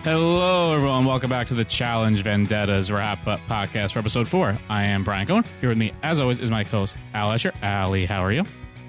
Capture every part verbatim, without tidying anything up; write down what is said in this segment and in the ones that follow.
Hello, everyone. Welcome back to the Challenge Vendettas Wrap-Up Podcast for Episode four. I am Brian Cohen. Here with me, as always, is my co-host, Al Escher. Allie, how are you?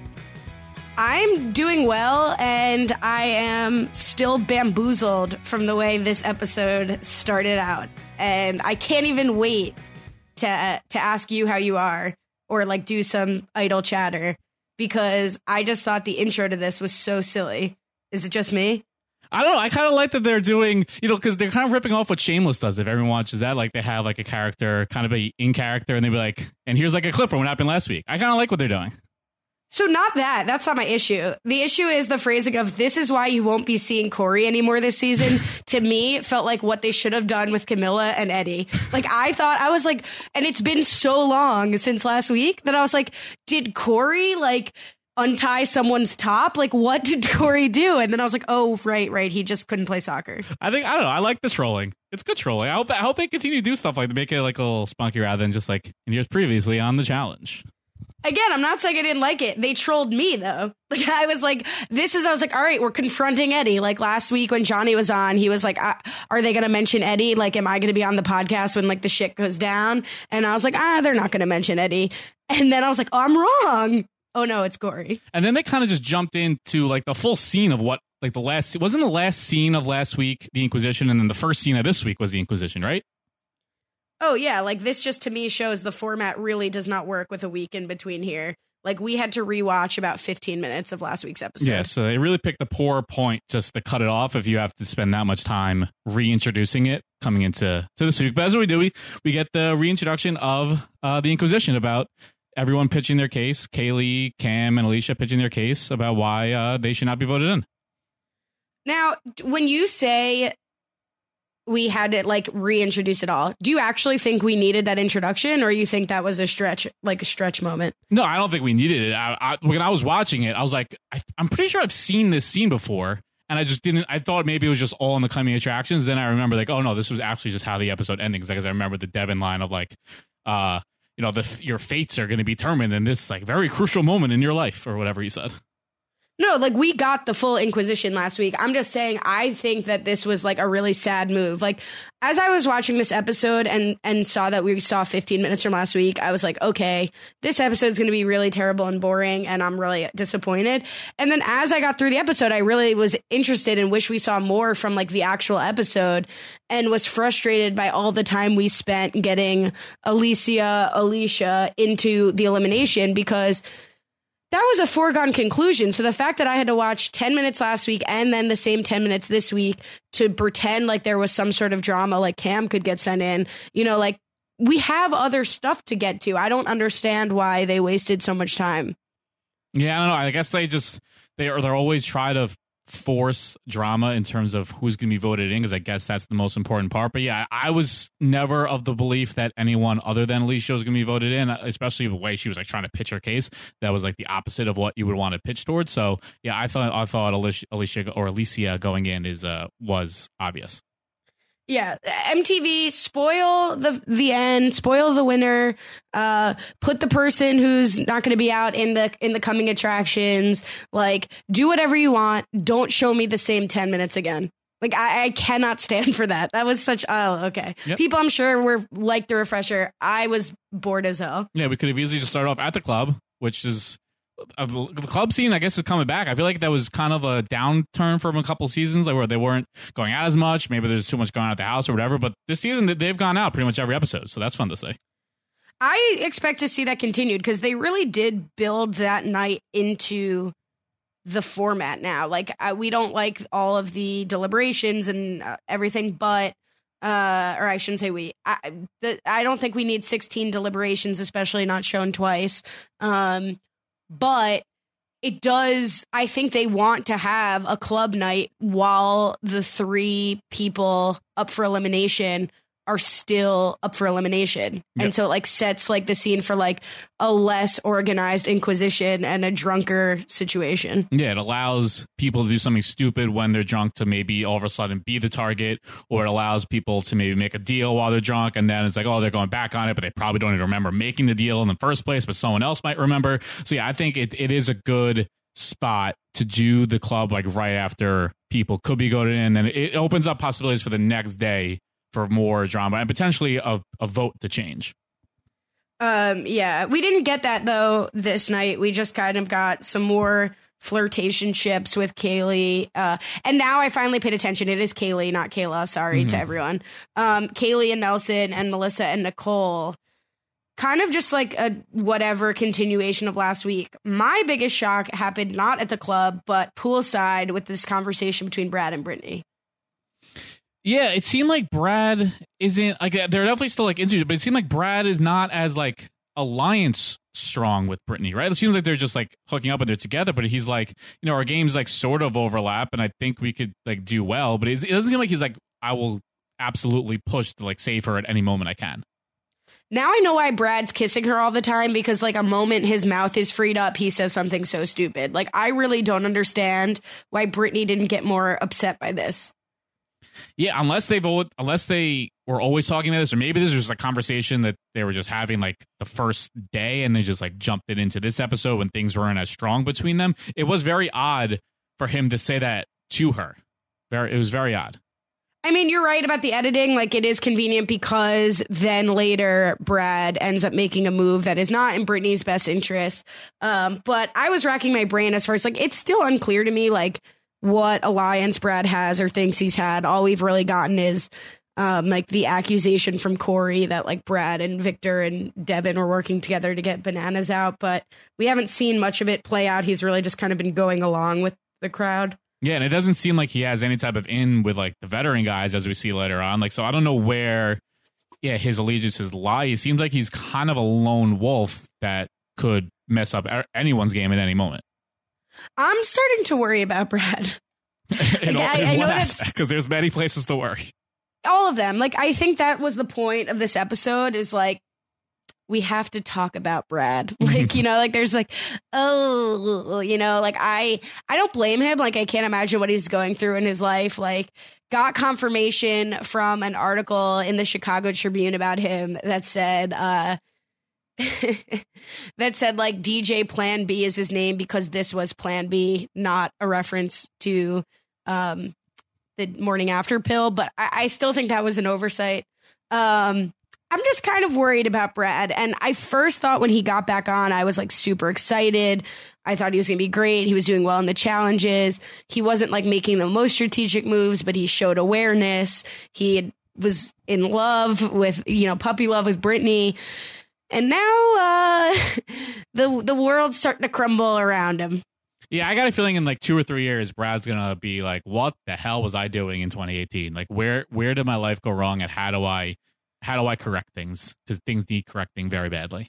I'm doing well, and I am still bamboozled from the way this episode started out. And I can't even wait to uh, to ask you how you are, or like do some idle chatter, because I just thought the intro to this was so silly. Is it just me? I don't know. I kind of like that they're doing, you know, because they're kind of ripping off what Shameless does. If everyone watches that, like they have like a character, kind of be in character, and they be like, and here's like a clip from what happened last week. I kind of like what they're doing. So not that. That's not my issue. The issue is the phrasing of, this is why you won't be seeing Corey anymore this season. To me, it felt like what they should have done with Camilla and Eddie. Like, I thought, I was like, and it's been so long since last week that I was like, did Corey, like, untie someone's top? Like, what did Corey do? And then I was like, oh, right, right. He just couldn't play soccer. I think, I don't know. I like this trolling. It's good trolling. I hope, I hope they continue to do stuff like to make it like a little spunky rather than just like in years previously on the challenge. Again, I'm not saying I didn't like it. They trolled me, though. Like, I was like, this is, I was like, all right, we're confronting Eddie. Like, last week when Johnny was on, he was like, uh, are they going to mention Eddie? Like, am I going to be on the podcast when, like, the shit goes down? And I was like, ah, they're not going to mention Eddie. And then I was like, oh, I'm wrong. Oh, no, it's Corey. And then they kind of just jumped into, like, the full scene of what, like, the last, wasn't the last scene of last week the Inquisition, and then the first scene of this week was the Inquisition, right? Oh, yeah, like, this just, to me, shows the format really does not work with a week in between here. Like, we had to rewatch about fifteen minutes of last week's episode. Yeah, so they really picked a poor point just to cut it off if you have to spend that much time reintroducing it coming into to this week. But as we do, we, we get the reintroduction of uh, the Inquisition about everyone pitching their case. Kaylee, Cam, and Alicia pitching their case about why uh, they should not be voted in. Now, when you say we had to, like, reintroduce it all, do you actually think we needed that introduction, or you think that was a stretch, like a stretch moment? No, I don't think we needed it. I, I, when I was watching it, I was like, I, I'm pretty sure I've seen this scene before, and I just didn't, I thought maybe it was just all in the coming attractions. Then I remember, like, oh no, this was actually just how the episode ending, because I remember the Devin line of, like, uh, you know, the your fates are going to be determined in this, like, very crucial moment in your life, or whatever he said. No, like, we got the full Inquisition last week. I'm just saying, I think that this was, like, a really sad move. Like, as I was watching this episode and, and saw that we saw fifteen minutes from last week, I was like, okay, this episode is going to be really terrible and boring, and I'm really disappointed. And then as I got through the episode, I really was interested and wish we saw more from, like, the actual episode, and was frustrated by all the time we spent getting Alicia, Alicia into the elimination, because that was a foregone conclusion. So the fact that I had to watch ten minutes last week and then the same ten minutes this week to pretend like there was some sort of drama, like Cam could get sent in, you know, like, we have other stuff to get to. I don't understand why they wasted so much time. Yeah, I don't know. I guess they just, they are, they're always try to force drama in terms of who's going to be voted in, because I guess that's the most important part. But yeah, I was never of the belief that anyone other than Alicia was going to be voted in, especially the way she was, like, trying to pitch her case. That was, like, the opposite of what you would want to pitch towards. So yeah, I thought I thought Alicia, Alicia or Alicia going in is uh was obvious. Yeah, M T V, spoil the the end, spoil the winner, uh, put the person who's not going to be out in the in the coming attractions. Like, do whatever you want. Don't show me the same ten minutes again. Like, I, I cannot stand for that. That was such, oh, okay. Yep. People, I'm sure, were like the refresher. I was bored as hell. Yeah, we could have easily just started off at the club, which is... Uh, the club scene, I guess, is coming back. I feel like that was kind of a downturn from a couple seasons, like, where they weren't going out as much. Maybe there's too much going on at the house or whatever. But this season, they've gone out pretty much every episode, so that's fun to say. I expect to see that continued, because they really did build that night into the format now. Like, I, we don't like all of the deliberations and uh, everything, but uh, or I shouldn't say we. I, the, I don't think we need sixteen deliberations, especially not shown twice. Um, But it does, I think they want to have a club night while the three people up for elimination are still up for elimination. Yep. And so it, like, sets, like, the scene for, like, a less organized Inquisition and a drunker situation. Yeah, it allows people to do something stupid when they're drunk to maybe all of a sudden be the target, or it allows people to maybe make a deal while they're drunk, and then it's like, oh, they're going back on it, but they probably don't even remember making the deal in the first place, but someone else might remember. So yeah, I think it, it is a good spot to do the club, like, right after people could be voted in, then it opens up possibilities for the next day for more drama and potentially a, a vote to change. Um, yeah, we didn't get that though this night. We just kind of got some more flirtationships with Kaylee. Uh, and now I finally paid attention. It is Kaylee, not Kayla. Sorry mm-hmm. to everyone. Um, Kaylee and Nelson and Melissa and Nicole. Kind of just like a whatever continuation of last week. My biggest shock happened not at the club, but poolside with this conversation between Brad and Brittany. Yeah, it seemed like Brad isn't like they're definitely still like into it, but it seemed like Brad is not as like alliance strong with Brittany, right? It seems like they're just like hooking up and they're together, but he's like, you know, our games like sort of overlap, and I think we could like do well, but it doesn't seem like he's like, I will absolutely push to like save her at any moment I can. Now I know why Brad's kissing her all the time, because like a moment his mouth is freed up, he says something so stupid. Like, I really don't understand why Brittany didn't get more upset by this. Yeah, unless they've unless they were always talking about this, or maybe this was just a conversation that they were just having like the first day, and they just like jumped it into this episode when things weren't as strong between them. It was very odd for him to say that to her. Very, it was very odd. I mean, you're right about the editing. Like, it is convenient because then later Brad ends up making a move that is not in Brittany's best interest. Um, but I was racking my brain as far as like, it's still unclear to me, like, what alliance Brad has or thinks he's had. All we've really gotten is um, like the accusation from Corey that like Brad and Victor and Devin were working together to get Bananas out. But we haven't seen much of it play out. He's really just kind of been going along with the crowd. Yeah, and it doesn't seem like he has any type of in with like the veteran guys, as we see later on. Like, so I don't know where, yeah, his allegiances lie. He seems like he's kind of a lone wolf that could mess up anyone's game at any moment. I'm starting to worry about Brad. in, like, I, I know that's because there's many places to worry. All of them. Like, I think that was the point of this episode, is like, we have to talk about Brad. Like, you know, like there's like, oh, you know, like I, I don't blame him. Like, I can't imagine what he's going through in his life. Like, got confirmation from an article in the Chicago Tribune about him that said, uh, that said like D J Plan B is his name because this was Plan B, not a reference to um, the morning after pill. But I, I still think that was an oversight. Um, I'm just kind of worried about Brad. And I first thought when he got back on, I was like super excited. I thought he was going to be great. He was doing well in the challenges. He wasn't like making the most strategic moves, but he showed awareness. He had, was in love with, you know, puppy love with Brittany. And now uh, the the world's starting to crumble around him. Yeah, I got a feeling in like two or three years, Brad's going to be like, what the hell was I doing in twenty eighteen? Like, where where did my life go wrong, and how do I how do I correct things? Because things need correcting very badly.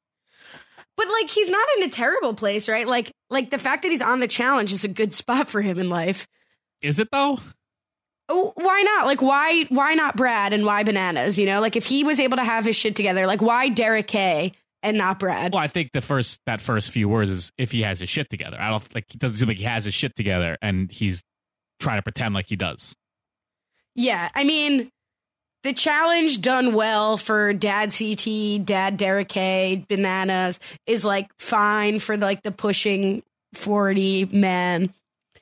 But like, he's not in a terrible place, right? Like, like the fact that he's on the challenge is a good spot for him in life. Is it though? Oh, why not? Like, why why not Brad and why Bananas? You know, like if he was able to have his shit together, like why Derek K and not Brad? Well, I think the first that first few words is if he has his shit together. I don't like it doesn't seem like he has his shit together, and he's trying to pretend like he does. Yeah, I mean, the challenge done well for Dad C T, Dad Derek K, Bananas is like fine for like the pushing forty man.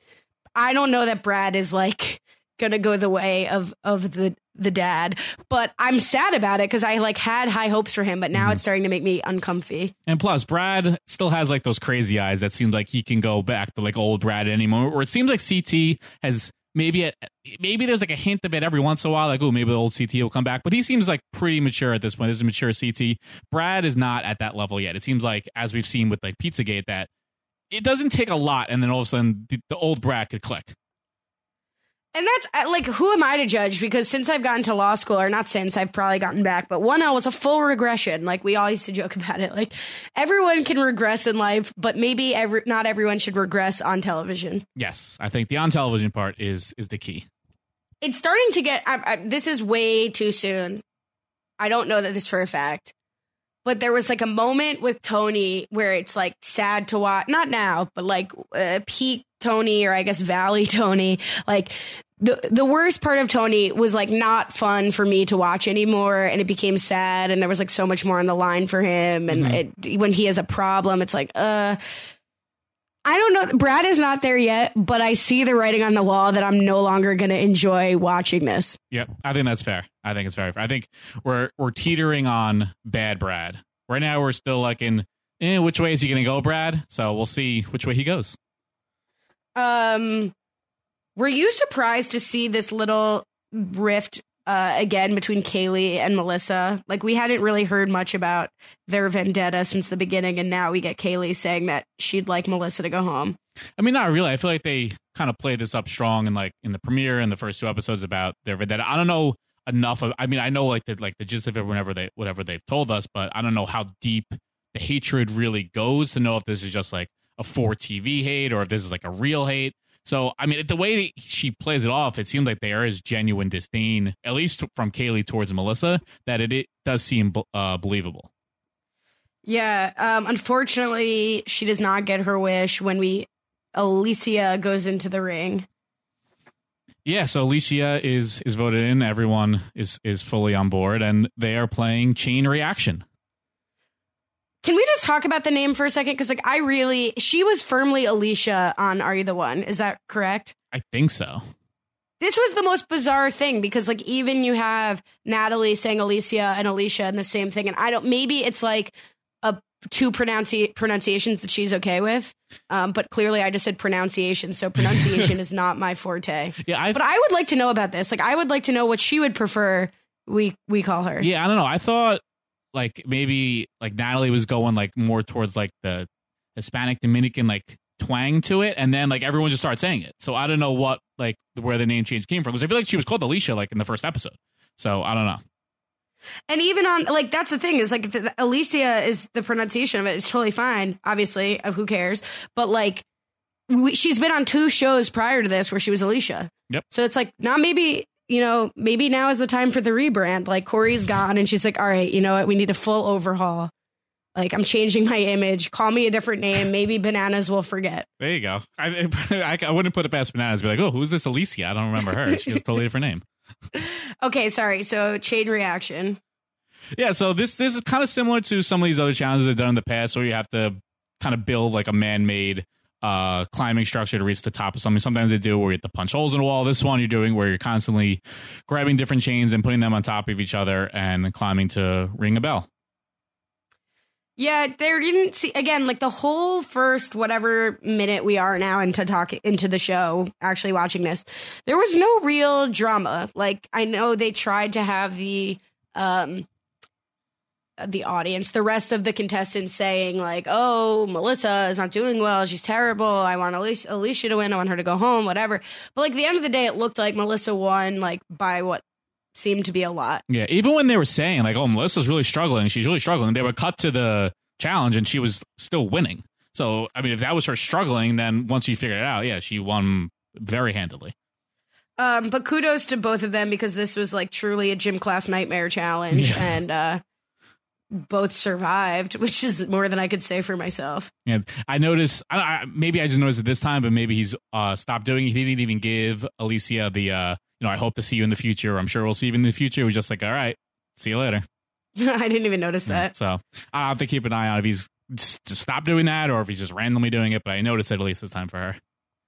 I don't know that Brad is like gonna go the way of of the the dad, but I'm sad about it because I like had high hopes for him, but now mm-hmm. it's starting to make me uncomfy. And plus, Brad still has like those crazy eyes that seems like he can go back to like old Brad at any moment. Or it seems like C T has maybe at, maybe there's like a hint of it every once in a while, like oh maybe the old C T will come back, but he seems like pretty mature at this point. This is a mature C T. Brad is not at that level yet. It seems like, as we've seen with like Pizzagate, that it doesn't take a lot, and then all of a sudden the, the old Brad could click. And that's, like, who am I to judge? Because since I've gotten to law school, or not since, I've probably gotten back, but one L was a full regression. Like, we all used to joke about it. Like, everyone can regress in life, but maybe every, not everyone should regress on television. Yes, I think the on television part is is the key. It's starting to get, I, I, this is way too soon. I don't know that this for a fact. But there was, like, a moment with Tony where it's, like, sad to watch. Not now, but, like, uh, peak Tony, or I guess Valley Tony. Like, the the worst part of Tony was, like, not fun for me to watch anymore. And it became sad. And there was, like, so much more on the line for him. And mm-hmm. it, when he has a problem, it's like, uh... I don't know. Brad is not there yet, but I see the writing on the wall that I'm no longer going to enjoy watching this. Yep, I think that's fair. I think it's very fair. I think we're we're teetering on bad Brad. Right now, we're still like in, eh, which way is he going to go, Brad? So we'll see which way he goes. Um, were you surprised to see this little rift uh, again between Kaylee and Melissa? Like, we hadn't really heard much about their vendetta since the beginning, and now we get Kaylee saying that she'd like Melissa to go home. I mean, not really. I feel like they kind of played this up strong in like in the premiere and the first two episodes about their vendetta. I don't know enough of. I mean, I know like the like the gist of it whenever they whatever they've told us, but I don't know how deep the hatred really goes to know if this is just like a for T V hate or if this is like a real hate. So, I mean, the way she plays it off, it seems like there is genuine disdain, at least from Kaylee towards Melissa, that it, it does seem uh, believable. Yeah. Um, unfortunately, she does not get her wish when we Alicia goes into the ring. Yeah, so Alicia is is voted in. Everyone is is fully on board, and they are playing Chain Reaction. Can we just talk about the name for a second? Because, like, I really... She was firmly Alicia on Are You the One? Is that correct? I think so. This was the most bizarre thing because, like, even you have Natalie saying Alicia and Alicia and the same thing. And I don't... Maybe it's, like, a two pronunci- pronunciations that she's okay with. Um, but clearly I just said pronunciation. So pronunciation is not my forte. Yeah, I, but I would like to know about this. Like, I would like to know what she would prefer we we call her. Yeah, I don't know. I thought... like maybe like Natalie was going like more towards like the Hispanic Dominican like twang to it, and then like everyone just started saying it. So I don't know what like where the name change came from, because I feel like she was called Alicia like in the first episode. So I don't know. And even on like that's the thing is like the, the Alicia is the pronunciation of it. It's totally fine. Obviously, uh, who cares? But like we, she's been on two shows prior to this where she was Alicia. Yep. So it's like now maybe. You know, maybe now is the time for the rebrand. Like, Corey's gone, and she's like, all right, you know what? We need a full overhaul. Like, I'm changing my image. Call me a different name. Maybe Bananas will forget. There you go. I, I, I wouldn't put it past Bananas. Be like, oh, who's this Alicia? I don't remember her. She has a totally different name. Okay, sorry. So, Chain Reaction. Yeah, so this this is kind of similar to some of these other challenges they've done in the past, where you have to kind of build like a man-made uh climbing structure to reach the top of something. Sometimes they do where you have to punch holes in the wall. This one you're doing where you're constantly grabbing different chains and putting them on top of each other and climbing to ring a bell. Yeah, there didn't see again like the whole first whatever minute we are now into talking into the show, actually watching this. There was no real drama. Like I know they tried to have the um the audience, the rest of the contestants saying like, oh, Melissa is not doing well. She's terrible. I want Alicia, Alicia to win. I want her to go home, whatever. But like at the end of the day, it looked like Melissa won like by what seemed to be a lot. Yeah. Even when they were saying like, oh, Melissa's really struggling. She's really struggling. They would cut to the challenge and she was still winning. So, I mean, if that was her struggling, then once you figured it out, yeah, she won very handily. Um, but kudos to both of them because this was like truly a gym class nightmare challenge. Yeah. And, uh, both survived, which is more than I could say for myself. Yeah, I noticed. I, I, maybe I just noticed it this time, but maybe he's uh, stopped doing it. He didn't even give Alicia the, uh, you know, I hope to see you in the future. I'm sure we'll see you in the future. He was just like, all right, see you later. I didn't even notice yeah, that. So I'll have to keep an eye on if he's just to stop doing that or if he's just randomly doing it. But I noticed it at least this time for her.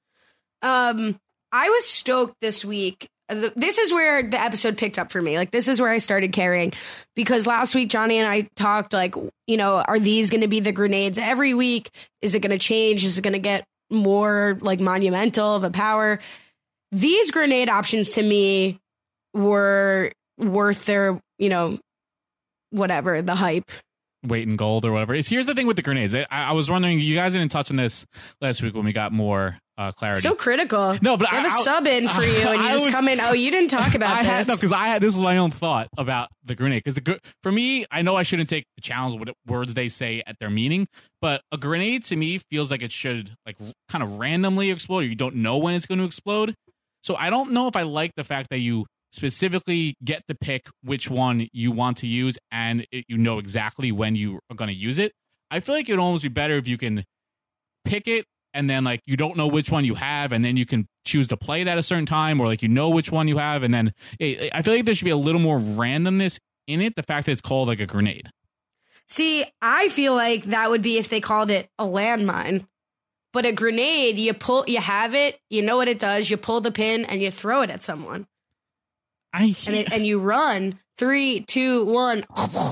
Um, I was stoked this week. This is where the episode picked up for me. Like, this is where I started caring because last week, Johnny and I talked like, you know, are these going to be the grenades every week? Is it going to change? Is it going to get more like monumental of a power? These grenade options to me were worth their, you know, whatever, the hype. Weight in gold or whatever. It's, here's the thing with the grenades. I, I was wondering, you guys didn't touch on this last week when we got more uh, clarity. So critical. No, but I I have a I, sub in for you, and you I just was, come in. Oh, you didn't talk about I this. Had, no, because I had this was my own thought about the grenade. Because the for me, I know I shouldn't take the challenge with words they say at their meaning, but a grenade to me feels like it should like kind of randomly explode. Or you don't know when it's going to explode. So I don't know if I like the fact that you specifically get to pick which one you want to use and it, you know exactly when you are going to use it. I feel like it would almost be better if you can pick it and then like you don't know which one you have and then you can choose to play it at a certain time, or like you know which one you have and then it, I feel like there should be a little more randomness in it, the fact that it's called like a grenade. See, I feel like that would be if they called it a landmine. But a grenade, you pull, you have it, you know what it does, you pull the pin and you throw it at someone. I and, it, and you run. Three, two, one.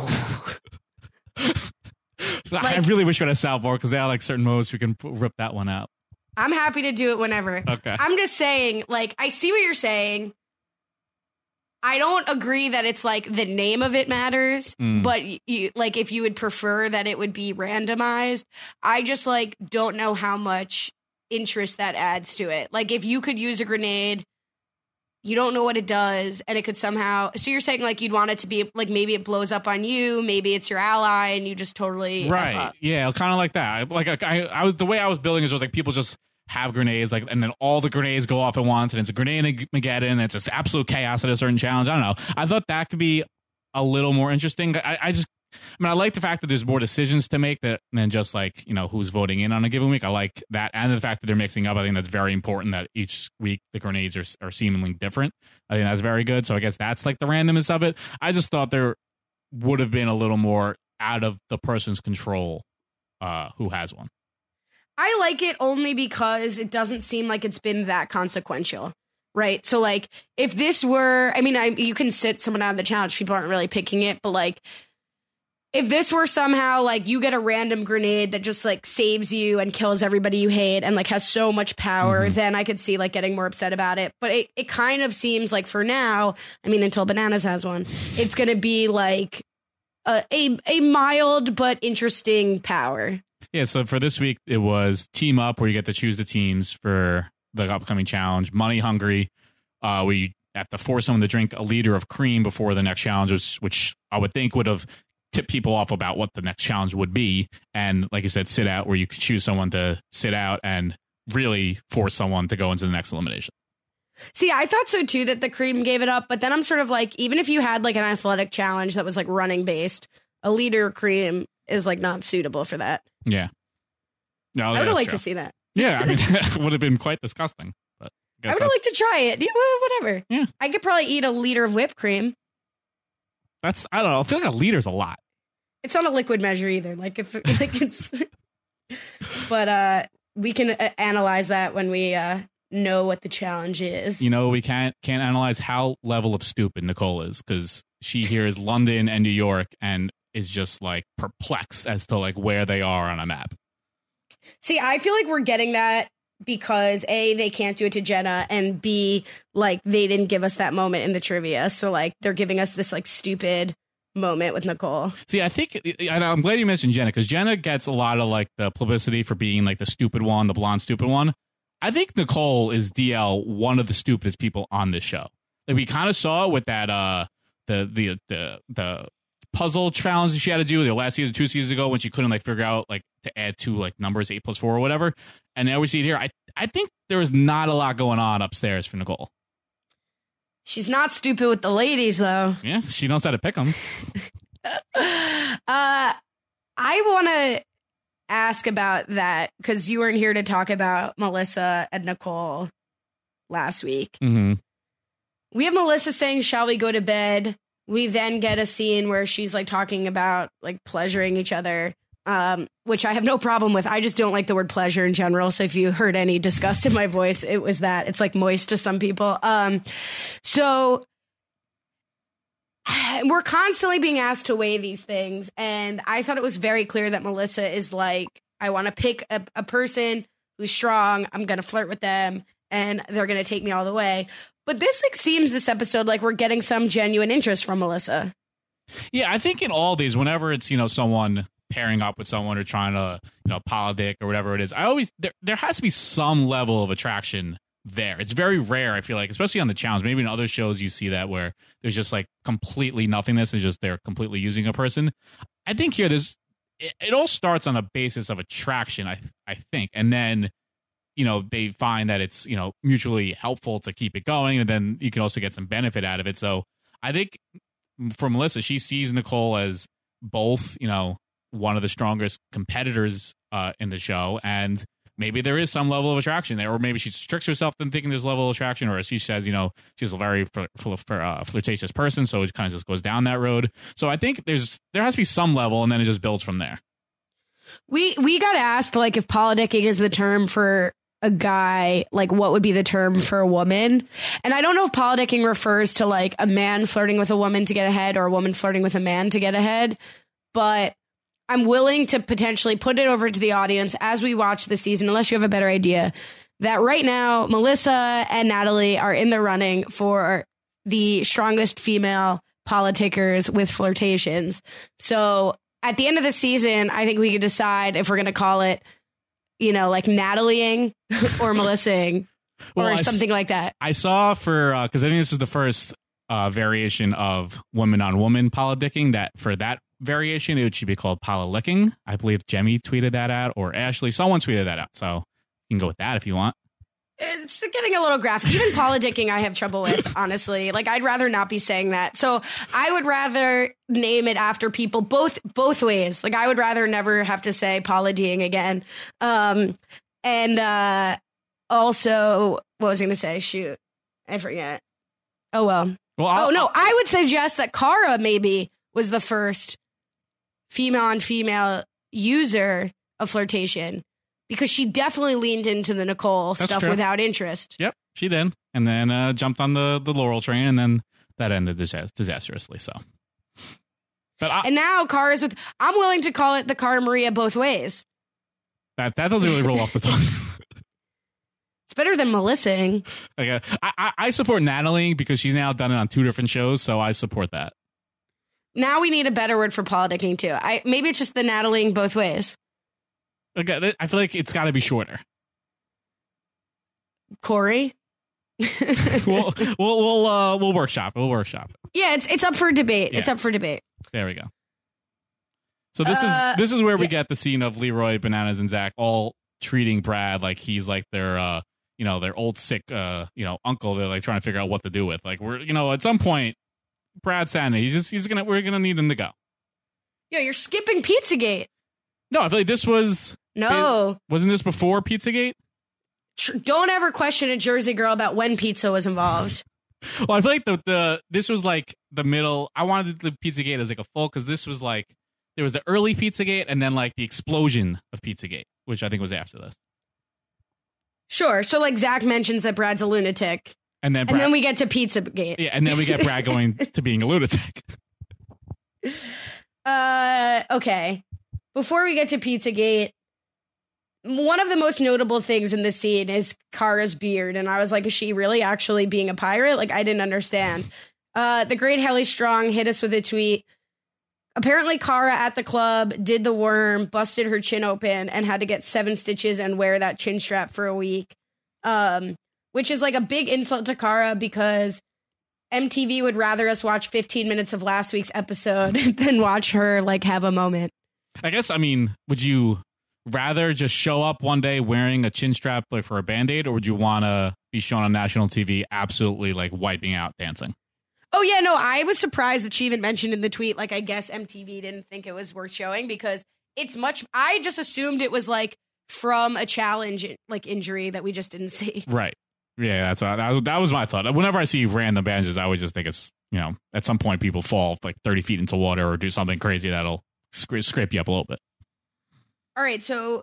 Like, I really wish we had a soundboard because they have like certain modes we can p- rip that one out. I'm happy to do it whenever. Okay. I'm just saying, like, I see what you're saying. I don't agree that it's like the name of it matters, mm. but you, like if you would prefer that it would be randomized, I just like don't know how much interest that adds to it. Like if you could use a grenade, you don't know what it does, and it could somehow. So you're saying like you'd want it to be like maybe it blows up on you, maybe it's your ally, and you just totally right. F up. Yeah, kind of like that. Like I, I was the way I was building it was like people just have grenades, like, and then all the grenades go off at once, and it's a grenade Mageddon, and it's just absolute chaos at a certain challenge. I don't know. I thought that could be a little more interesting. I, I just, I mean, I like the fact that there's more decisions to make that than just like, you know, who's voting in on a given week. I like that, and the fact that they're mixing up. I think that's very important. That each week the grenades are are seemingly different. I think that's very good. So I guess that's like the randomness of it. I just thought there would have been a little more out of the person's control uh, who has one. I like it only because it doesn't seem like it's been that consequential, right? So, like, if this were, I mean, I, you can sit someone out of the challenge. People aren't really picking it, but, like, if this were somehow, like, you get a random grenade that just, like, saves you and kills everybody you hate and, like, has so much power, mm-hmm. then I could see, like, getting more upset about it. But it, it kind of seems like for now, I mean, until Bananas has one, it's going to be, like, a, a a mild but interesting power. Yeah, so for this week, it was Team Up, where you get to choose the teams for the upcoming challenge. Money Hungry, uh, where you have to force someone to drink a liter of cream before the next challenge, which, which I would think would have tipped people off about what the next challenge would be. And like I said, Sit Out, where you could choose someone to sit out and really force someone to go into the next elimination. See, I thought so too, that the cream gave it up. But then I'm sort of like, even if you had like an athletic challenge that was like running based, a liter of cream is like not suitable for that. Yeah. No, I would have liked to see that. Yeah, I mean, that would have been quite disgusting. But I, I would have liked to try it. Yeah, whatever. Yeah. I could probably eat a liter of whipped cream. That's, I don't know. I feel like a liter's a lot. It's not a liquid measure either. Like, if like it's. But uh, we can uh, analyze that when we uh, know what the challenge is. You know, we can't can't analyze how level of stupid Nicole is, because she hears London and New York and is just like perplexed as to like where they are on a map. See, I feel like we're getting that because A, they can't do it to Jenna, and B, like they didn't give us that moment in the trivia. So like they're giving us this like stupid moment with Nicole. See, I think, and I'm glad you mentioned Jenna, because Jenna gets a lot of like the publicity for being like the stupid one, the blonde stupid one. I think Nicole is D L one of the stupidest people on this show. Like we kind of saw it with that uh the the the the puzzle challenge that she had to do the last season, two seasons ago, when she couldn't like figure out like to add two like numbers, eight plus four or whatever. And now we see it here. I I think there is not a lot going on upstairs for Nicole. She's not stupid with the ladies, though. Yeah, she knows how to pick them. uh, I want to ask about that because you weren't here to talk about Melissa and Nicole last week. Mm-hmm. We have Melissa saying, "Shall we go to bed?" We then get a scene where she's like talking about like pleasuring each other, um, which I have no problem with. I just don't like the word pleasure in general. So if you heard any disgust in my voice, it was that. It's like moist to some people. Um, so we're constantly being asked to weigh these things. And I thought it was very clear that Melissa is like, I want to pick a, a person who's strong. I'm going to flirt with them and they're going to take me all the way. But this like seems this episode like we're getting some genuine interest from Melissa. Yeah, I think in all these, whenever it's, you know, someone pairing up with someone or trying to, you know, politic or whatever it is, I always, there, there has to be some level of attraction there. It's very rare, I feel like, especially on the challenge. Maybe in other shows you see that where there's just like completely nothingness and just they're completely using a person. I think here there's, it, it all starts on a basis of attraction, I I think. And then, you know, they find that it's, you know, mutually helpful to keep it going. And then you can also get some benefit out of it. So I think for Melissa, she sees Nicole as both, you know, one of the strongest competitors uh, in the show. And maybe there is some level of attraction there, or maybe she tricks herself into thinking there's a level of attraction, or as she says, you know, she's a very fl- fl- fl- uh, flirtatious person. So it kind of just goes down that road. So I think there's, there has to be some level and then it just builds from there. We we got asked like if politicking is the term for a guy, like what would be the term for a woman? And I don't know if politicking refers to like a man flirting with a woman to get ahead or a woman flirting with a man to get ahead. But I'm willing to potentially put it over to the audience as we watch the season, unless you have a better idea, that right now Melissa and Natalie are in the running for the strongest female politickers with flirtations. So at the end of the season, I think we could decide if we're going to call it, you know, like Natalieing or Melissaing or well, something like that. I saw for, because uh, I think this is the first uh, variation of woman on woman politicking, that for that variation, it should be called polilicking. I believe Jemmy tweeted that out, or Ashley, someone tweeted that out. So you can go with that if you want. It's getting a little graphic. Even politicking I have trouble with, honestly. Like, I'd rather not be saying that. So I would rather name it after people both both ways. Like, I would rather never have to say politying again. Um, and uh, also, what was I going to say? Shoot, I forget. Oh, well. well I'll, oh, no, I would suggest that Cara maybe was the first female-on-female user of flirtation. Because she definitely leaned into the Nicole That's stuff true. Without interest. Yep, she did. And then uh, jumped on the, the Laurel train, and then that ended dis- disastrously. So, but I, And now Cara's with... I'm willing to call it the Cara Maria both ways. That that doesn't really roll off the tongue. It's better than Melissaing. Okay. I, I, I support Natalie because she's now done it on two different shows, so I support that. Now we need a better word for politicking, too. I Maybe it's just the Natalieing both ways. Okay, I feel like it's got to be shorter. Corey? we'll we'll we'll, uh, we'll workshop. We'll workshop. Yeah, it's it's up for debate. Yeah. It's up for debate. There we go. So this uh, is this is where we yeah. get the scene of Leroy, Bananas, and Zach all treating Brad like he's like their uh you know their old sick uh you know uncle. They're like trying to figure out what to do with. Like we're you know at some point, Brad's sanity. He's just he's gonna we're gonna need him to go. Yo, you're skipping Pizzagate. No, I feel like this was... No. It, wasn't this before Pizzagate? Tr- don't ever question a Jersey girl about when pizza was involved. Well, I feel like the, the this was like the middle... I wanted the Pizzagate as like a full, because this was like... There was the early Pizzagate and then like the explosion of Pizzagate, which I think was after this. Sure. So like Zach mentions that Brad's a lunatic. And then, Brad, and then we get to Pizzagate. Yeah, and then we get Brad going to being a lunatic. Uh, okay. Before we get to Pizzagate, one of the most notable things in this scene is Cara's beard. And I was like, is she really actually being a pirate? Like, I didn't understand. Uh, the great Helly Strong hit us with a tweet. Apparently, Cara at the club did the worm, busted her chin open, and had to get seven stitches and wear that chin strap for a week. Um, which is like a big insult to Cara because M T V would rather us watch fifteen minutes of last week's episode than watch her like have a moment. I guess, I mean, would you rather just show up one day wearing a chin strap like for a Band-Aid, or would you want to be shown on national T V absolutely like wiping out dancing? Oh, yeah, no, I was surprised that she even mentioned in the tweet, like, I guess M T V didn't think it was worth showing because it's much, I just assumed it was like from a challenge, like injury that we just didn't see. Right. Yeah, that's what, that, that was my thought. Whenever I see random bandages, I always just think it's, you know, at some point people fall like thirty feet into water or do something crazy that'll scra- scrape you up a little bit. All right, so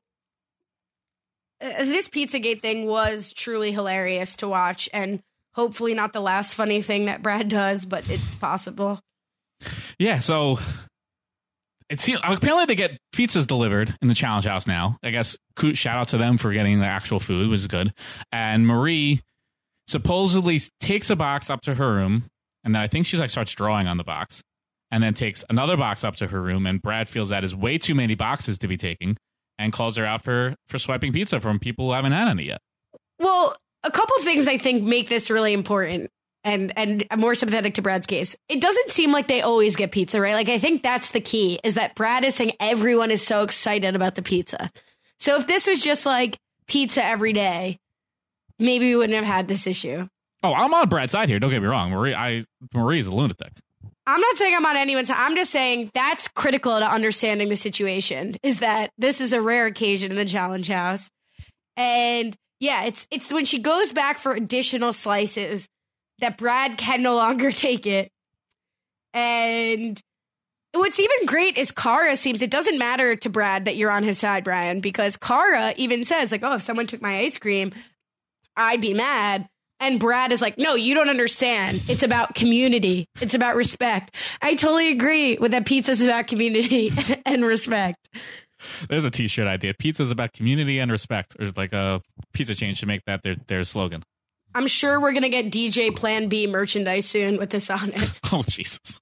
uh, this Pizzagate thing was truly hilarious to watch, and hopefully not the last funny thing that Brad does, but it's possible. Yeah, so it seems, apparently they get pizzas delivered in the Challenge House now. I guess shout out to them for getting the actual food, which is good. And Marie supposedly takes a box up to her room, and then I think she's like starts drawing on the box, and then takes another box up to her room, and Brad feels that is way too many boxes to be taking, and calls her out for, for swiping pizza from people who haven't had any yet. Well, a couple things I think make this really important, and and I'm more sympathetic to Brad's case. It doesn't seem like they always get pizza, right? Like, I think that's the key, is that Brad is saying everyone is so excited about the pizza. So if this was just like pizza every day, maybe we wouldn't have had this issue. Oh, I'm on Brad's side here. Don't get me wrong. Marie, I Marie's a lunatic. I'm not saying I'm on anyone's side. I'm just saying that's critical to understanding the situation, is that this is a rare occasion in the Challenge House. And yeah, it's it's when she goes back for additional slices that Brad can no longer take it. And what's even great is Kara seems, it doesn't matter to Brad that you're on his side, Brian, because Kara even says, like, oh, if someone took my ice cream, I'd be mad. And Brad is like, no, you don't understand. It's about community. It's about respect. I totally agree with that. Pizza's about community and respect. There's a t-shirt idea. Pizza's about community and respect. Or like a pizza chain should make that their, their slogan. I'm sure we're going to get D J Plan B merchandise soon with this on it. Oh, Jesus.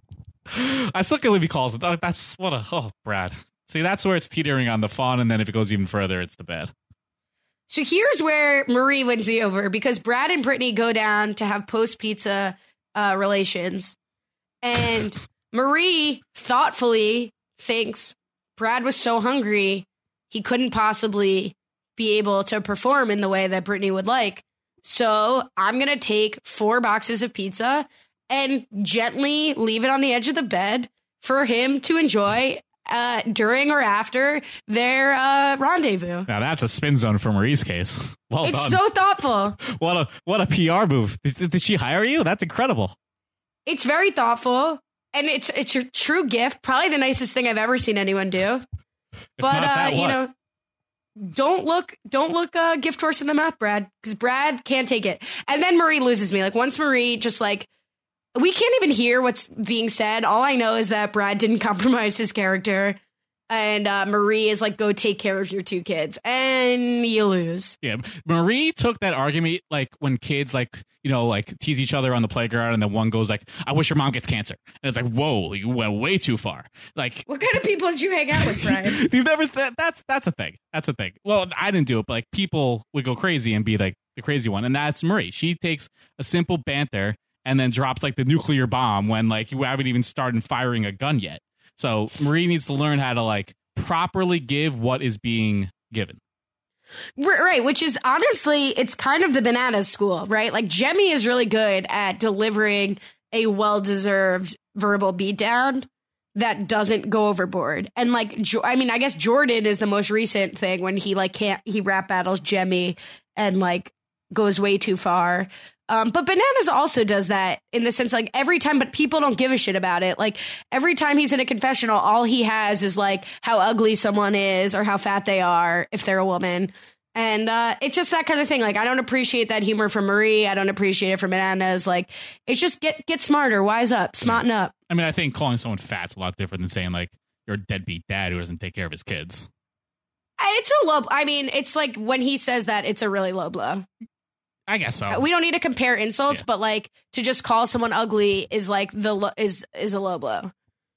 I still can't believe he calls it. That's what a, oh, Brad. See, that's where it's teetering on the fun. And then if it goes even further, it's the bad. So here's where Marie wins me over, because Brad and Brittany go down to have post-pizza uh, relations. And Marie thoughtfully thinks Brad was so hungry, he couldn't possibly be able to perform in the way that Brittany would like. So I'm going to take four boxes of pizza and gently leave it on the edge of the bed for him to enjoy Uh, during or after their uh, rendezvous. Now that's a spin zone for Marie's case. Well it's done. so thoughtful. What a what a P R move. Did, did she hire you? That's incredible. It's very thoughtful, and it's it's a true gift. Probably the nicest thing I've ever seen anyone do. If but not that, uh, you what? know, don't look don't look uh, gift horse in the mouth, Brad, because Brad can't take it. And then Marie loses me. Like once Marie just like. We can't even hear what's being said. All I know is that Brad didn't compromise his character. And uh, Marie is like, go take care of your two kids. And you lose. Yeah. Marie took that argument like when kids like, you know, like tease each other on the playground and then one goes like, I wish your mom gets cancer. And it's like, whoa, you went way too far. Like, what kind of people did you hang out with, Brian? You've never, that, that's, that's a thing. That's a thing. Well, I didn't do it, but like people would go crazy and be like the crazy one. And that's Marie. She takes a simple banter and then drops like the nuclear bomb when like you haven't even started firing a gun yet. So Marie needs to learn how to like properly give what is being given. Right, which is honestly, it's kind of the bananas school, right? Like Jemmye is really good at delivering a well-deserved verbal beatdown that doesn't go overboard. And like, I mean, I guess Jordan is the most recent thing when he like can't, he rap battles Jemmye and like goes way too far. Um, but Bananas also does that in the sense like every time, but people don't give a shit about it. Like every time he's in a confessional, all he has is like how ugly someone is or how fat they are if they're a woman. And uh, it's just that kind of thing. Like I don't appreciate that humor from Marie. I don't appreciate it from Bananas. Like it's just get get smarter, wise up, smarten up. I mean, I think calling someone fat's a lot different than saying like you're a deadbeat dad who doesn't take care of his kids. It's a low. I mean, it's like when he says that, it's a really low blow. I guess so. We don't need to compare insults, Yeah. but like to just call someone ugly is like the lo- is is a low blow.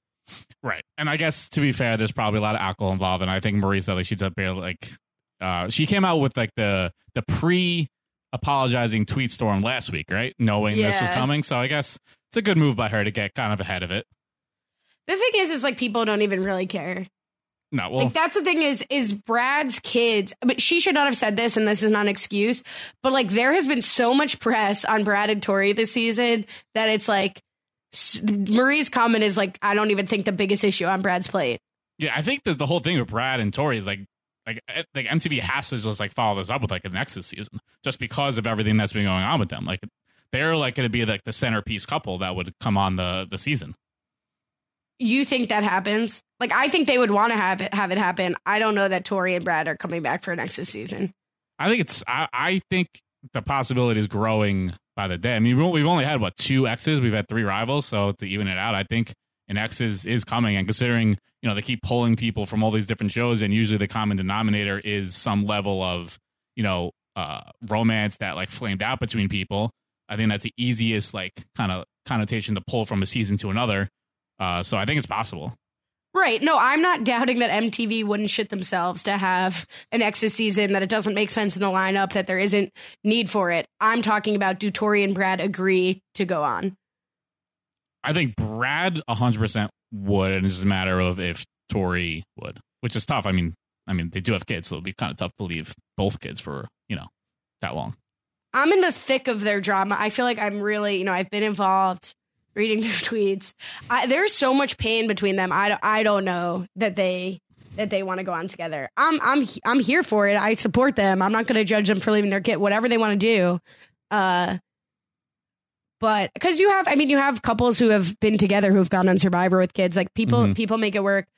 Right. And I guess to be fair, there's probably a lot of alcohol involved. And I think Marie said like she's up there like uh, she came out with like the the pre apologizing tweet storm last week, right? Knowing this was Yeah. coming. So I guess it's a good move by her to get kind of ahead of it. The thing is, is like people don't even really care. No, well, Like that's the thing is is Brad's kids. But she should not have said this, and this is not an excuse. But like there has been so much press on Brad and Tori this season that it's like s- Marie's comment is like I don't even think the biggest issue on Brad's plate. yeah, I think that the whole thing with Brad and Tori is like like eh, like M T V has to just like follow this up with like the next season just because of everything that's been going on with them. Like they're like going to be like the centerpiece couple that would come on the the season. You think that happens? Like I think they would want to have it have it happen. I don't know that Tori and Brad are coming back for next season. I think it's. I, I think the possibility is growing by the day. I mean, we've only had what two exes. We've had three rivals, so to even it out, I think an ex is is coming. And considering you know they keep pulling people from all these different shows, and usually the common denominator is some level of you know uh, romance that like flamed out between people. I think that's the easiest like kind of connotation to pull from a season to another. Uh, so I think it's possible. Right. No, I'm not doubting that M T V wouldn't shit themselves to have an exes season, that it doesn't make sense in the lineup, that there isn't need for it. I'm talking about do Tori and Brad agree to go on? I think Brad one hundred percent would, and it's just a matter of if Tori would, which is tough. I mean, I mean, they do have kids, so it'll be kind of tough to leave both kids for, you know, that long. I'm in the thick of their drama. I feel like I'm really, you know, I've been involved reading their tweets. I, there's so much pain between them. I, I don't know that they that they want to go on together. I'm I'm I'm here for it. I support them. I'm not going to judge them for leaving their kid, whatever they want to do. Uh, But because you have, I mean, you have couples who have been together who have gone on Survivor with kids. Like people, Mhm. people make it work.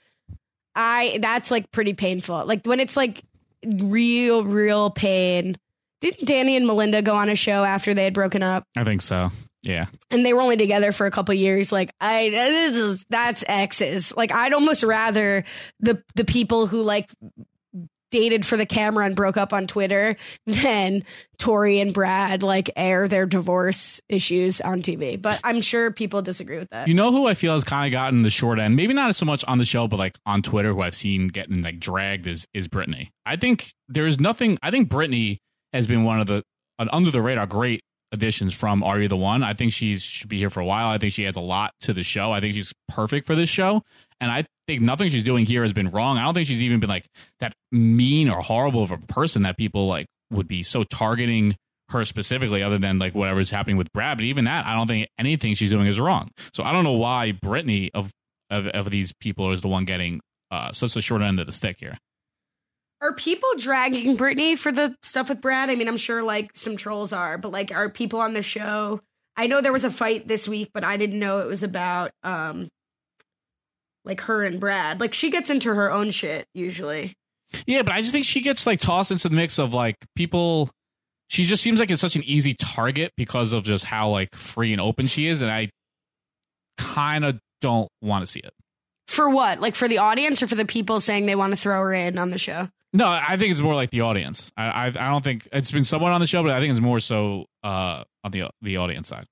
I that's like pretty painful. Like when it's like real, real pain. Didn't Danny and Melinda go on a show after they had broken up? I think so. Yeah. And they were only together for a couple years. Like I, this is, that's exes. Like I'd almost rather the the people who like dated for the camera and broke up on Twitter than Tori and Brad like air their divorce issues on T V. But I'm sure people disagree with that. You know who I feel has kind of gotten the short end? Maybe not so much on the show, but like on Twitter, who I've seen getting like dragged is is Brittany. I think there's nothing. I think Brittany has been one of the an under the radar great additions from Are You the One. I think she should be here for a while. I think she adds a lot to the show. I think she's perfect for this show. And I think nothing she's doing here has been wrong. I don't think she's even been like that mean or horrible of a person that people like would be so targeting her specifically, other than like whatever's happening with Brad. But even that, I don't think anything she's doing is wrong. So I don't know why Brittany of of, of these people is the one getting uh, such a short end of the stick here. Are people dragging Brittany for the stuff with Brad? I mean, I'm sure like some trolls are, but like, are people on the show? I know there was a fight this week, but I didn't know it was about um, like her and Brad. Like she gets into her own shit usually. Yeah, but I just think she gets like tossed into the mix of like people. She just seems like it's such an easy target because of just how like free and open she is, and I kind of don't want to see it. For what? Like for the audience or for the people saying they want to throw her in on the show? No, I think it's more like the audience. I, I I don't think it's been somewhat on the show, but I think it's more so uh, on the the audience side.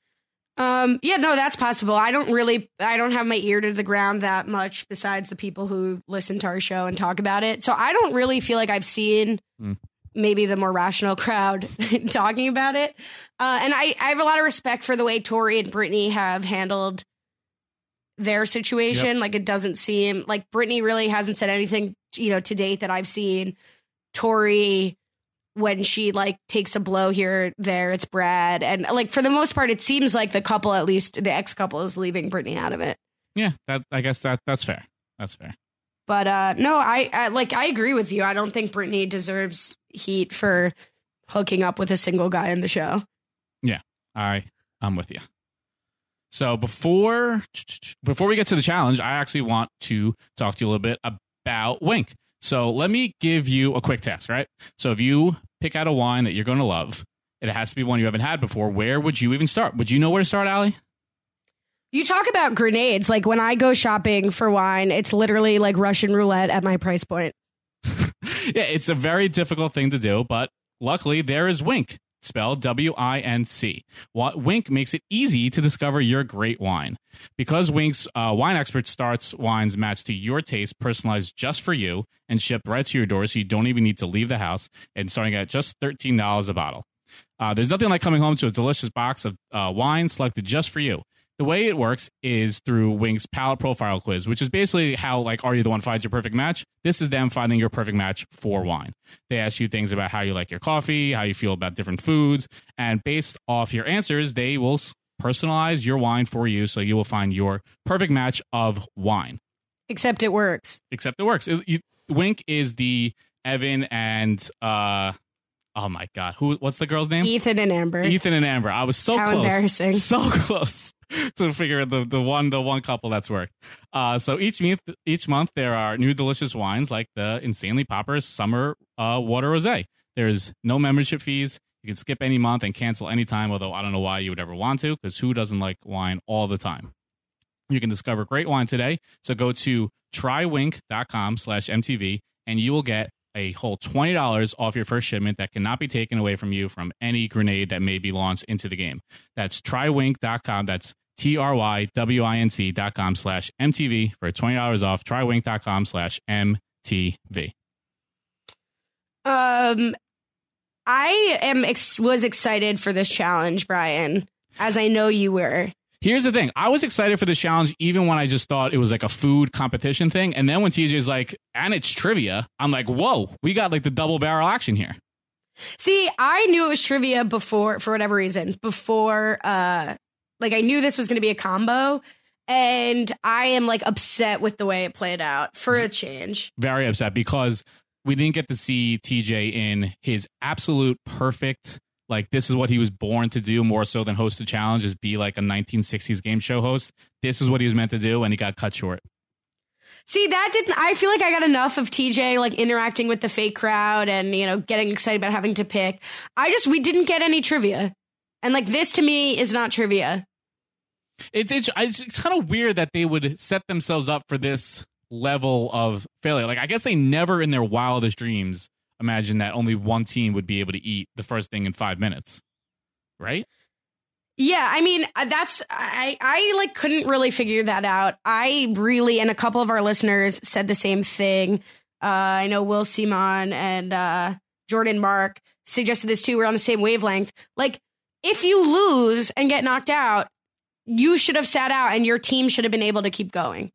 Um, yeah, no, that's possible. I don't really, I don't have my ear to the ground that much besides the people who listen to our show and talk about it. So I don't really feel like I've seen mm. maybe the more rational crowd talking about it. Uh, and I, I have a lot of respect for the way Tori and Brittany have handled their situation. Yep. Like it doesn't seem like Brittany really hasn't said anything, you know, to date that I've seen. Tori, when she like takes a blow here, there, it's Brad. And like for the most part, it seems like the couple, at least the ex couple, is leaving Brittany out of it. Yeah, that I guess that that's fair. That's fair. But uh, no, I, I like I agree with you. I don't think Brittany deserves heat for hooking up with a single guy in the show. Yeah, I I'm with you. So before before we get to the challenge, I actually want to talk to you a little bit about Winc. So let me give you a quick task, right? So if you pick out a wine that you're going to love, it has to be one you haven't had before. Where would you even start? Would you know where to start, Allie? You talk about grenades. Like when I go shopping for wine, it's literally like Russian roulette at my price point. Yeah, it's a very difficult thing to do, but luckily there is Winc. Spelled W I N C. What Winc makes it easy to discover your great wine. Because Winc's uh, wine expert starts wines matched to your taste, personalized just for you, and shipped right to your door so you don't even need to leave the house, and starting at just thirteen dollars a bottle. Uh, there's nothing like coming home to a delicious box of uh, wine selected just for you. The way it works is through Winc's palate profile quiz, which is basically how, like, Are You the One finds your perfect match? This is them finding your perfect match for wine. They ask you things about how you like your coffee, how you feel about different foods, and based off your answers, they will personalize your wine for you, so you will find your perfect match of wine. Except it works. Except it works. It, you, Winc is the Evan and... Uh, Oh my God! Who? What's the girl's name? Ethan and Amber. Ethan and Amber. I was so How close. Embarrassing. So close to figure the the one the one couple that's worked. Uh, so each month, each month there are new delicious wines like the Insanely Popper Summer uh, Water Rosé. There's no membership fees. You can skip any month and cancel anytime. Although I don't know why you would ever want to, because who doesn't like wine all the time? You can discover great wine today. So go to trywinc dot com slash M T V and you will get a whole twenty dollars off your first shipment that cannot be taken away from you from any grenade that may be launched into the game. That's trywinc dot com. That's T R Y W I N C dot com slash M T V for twenty dollars off. trywinc dot com slash M T V. Um, I am ex- was excited for this challenge, Brian, as I know you were. Here's the thing. I was excited for the challenge even when I just thought it was like a food competition thing. And then when T J's like, and it's trivia, I'm like, whoa, we got like the double barrel action here. See, I knew it was trivia before, for whatever reason, before, uh, like I knew this was going to be a combo. And I am like upset with the way it played out for a change. Very upset because we didn't get to see T J in his absolute perfect like this is what he was born to do more so than host a challenge, is be like a nineteen sixties game show host. This is what he was meant to do, and he got cut short. See, that didn't, I feel like I got enough of T J like interacting with the fake crowd and, you know, getting excited about having to pick. I just, we didn't get any trivia. And like this to me is not trivia. It's, it's, it's kind of weird that they would set themselves up for this level of failure. Like, I guess they never in their wildest dreams imagine that only one team would be able to eat the first thing in five minutes, right? Yeah, I mean, that's, I, I like couldn't really figure that out. I really, and a couple of our listeners said the same thing. Uh, I know Will Simon and uh, Jordan Mark suggested this too. We're on the same wavelength. Like, if you lose and get knocked out, you should have sat out and your team should have been able to keep going.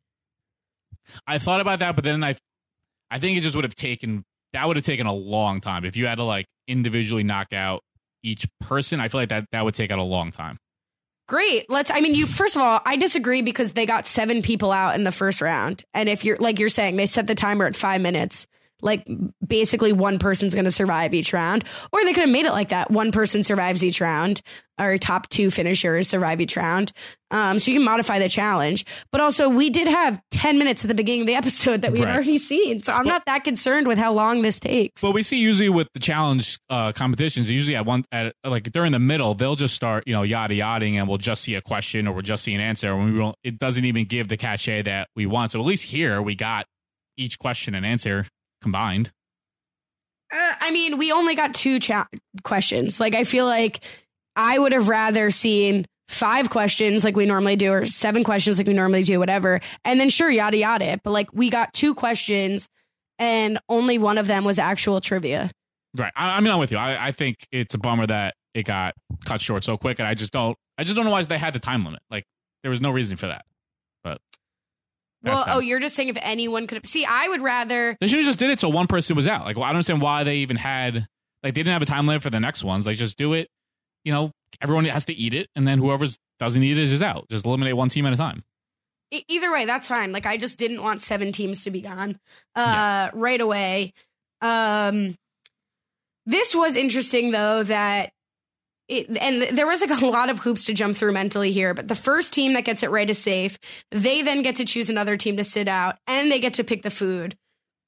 I thought about that, but then I, I think it just would have taken, that would have taken a long time. If you had to like individually knock out each person, I feel like that, that would take out a long time. Great. Let's, I mean, you, first of all, I disagree because they got seven people out in the first round. And if you're, like you're saying, they set the timer at five minutes. Like basically one person's going to survive each round, or they could have made it like that. One person survives each round, or top two finishers survive each round. Um, so you can modify the challenge, but also we did have ten minutes at the beginning of the episode that we had right. already seen. So I'm well, not that concerned with how long this takes. Well, we see usually with the challenge uh, competitions, usually at one, at like during the middle, they'll just start, you know, yada yadaing, and we'll just see a question or we'll just see an answer. And we don't, it doesn't even give the cachet that we want. So at least here we got each question and answer combined. Uh, I mean, we only got two cha- questions. Like, I feel like I would have rather seen five questions like we normally do, or seven questions like we normally do, whatever. And then sure, yada, yada. But like, we got two questions and only one of them was actual trivia. Right. I, I mean, I'm with you. I, I think it's a bummer that it got cut short so quick. And I just don't, I just don't know why they had the time limit. Like, there was no reason for that. But well, oh, you're just saying if anyone could have, see, I would rather. They should have just did it so one person was out. Like, well, I don't understand why they even had, like, they didn't have a time limit for the next ones. Like, just do it. You know, everyone has to eat it, and then whoever doesn't eat it is out. Just eliminate one team at a time. E- either way, that's fine. Like, I just didn't want seven teams to be gone uh, yeah. right away. Um, this was interesting, though, that It, and there was like a lot of hoops to jump through mentally here, but the first team that gets it right is safe. They then get to choose another team to sit out, and they get to pick the food.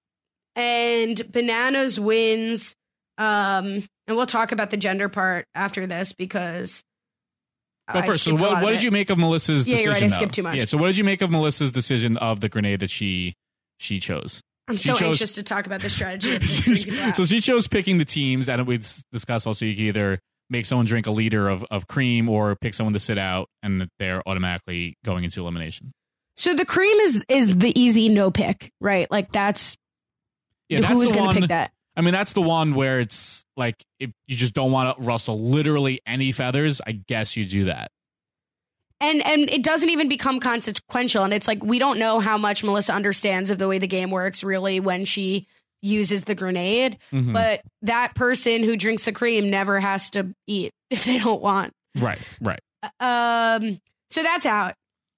And Bananas wins. Um, and we'll talk about the gender part after this because. But first, so what, what did you make of Melissa's yeah, decision? Yeah, you're right. I though? skipped too much. Yeah. So what did you make of Melissa's decision of the grenade that she she chose? I'm she so chose, anxious to talk about the strategy. Of this so she chose picking the teams, and we discussed also you can either make someone drink a liter of, of cream or pick someone to sit out, and they're automatically going into elimination. So the cream is is the easy no pick, right? Like that's yeah, that's who is going to pick that? I mean, that's the one where it's like if you just don't want to rustle literally any feathers, I guess you do that. And and it doesn't even become consequential, and it's like we don't know how much Melissa understands of the way the game works really when she uses the grenade, mm-hmm. but that person who drinks the cream never has to eat if they don't want. Right, right. Um, so that's out.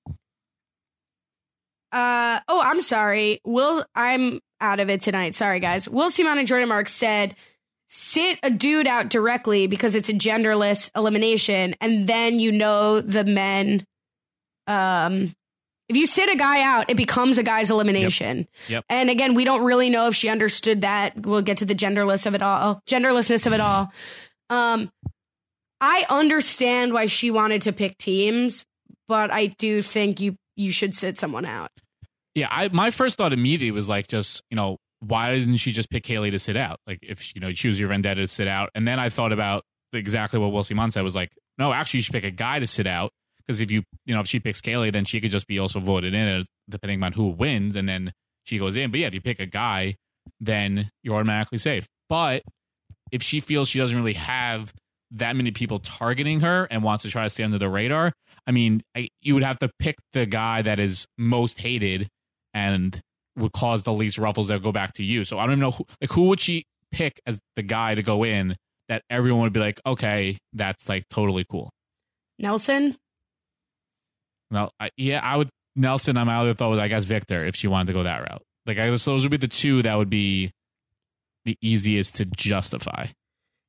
Uh, oh, I'm sorry. Will, I'm out of it tonight. Sorry, guys. Will Simon and Jordan Mark said, sit a dude out directly because it's a genderless elimination, and then you know the men. Um, If you sit a guy out, it becomes a guy's elimination. Yep. Yep. And again, we don't really know if she understood that. We'll get to the genderless of it all, genderlessness of it all. Um, I understand why she wanted to pick teams, but I do think you you should sit someone out. Yeah, I my first thought immediately was like, just, you know, why didn't she just pick Kaylee to sit out? Like, if, you know, choose your vendetta to sit out. And then I thought about exactly what Will Simon said, was like, no, actually, you should pick a guy to sit out. Because if you, you know, if she picks Kaylee, then she could just be also voted in, depending on who wins, and then she goes in. But yeah, if you pick a guy, then you're automatically safe. But if she feels she doesn't really have that many people targeting her and wants to try to stay under the radar, I mean, I, you would have to pick the guy that is most hated and would cause the least ruffles that go back to you. So I don't even know who, like, who would she pick as the guy to go in that everyone would be like, okay, that's like totally cool. Nelson. Well, I, yeah, I would Nelson. I'm out of thought was I guess Victor if she wanted to go that route. Like, I guess those would be the two that would be the easiest to justify.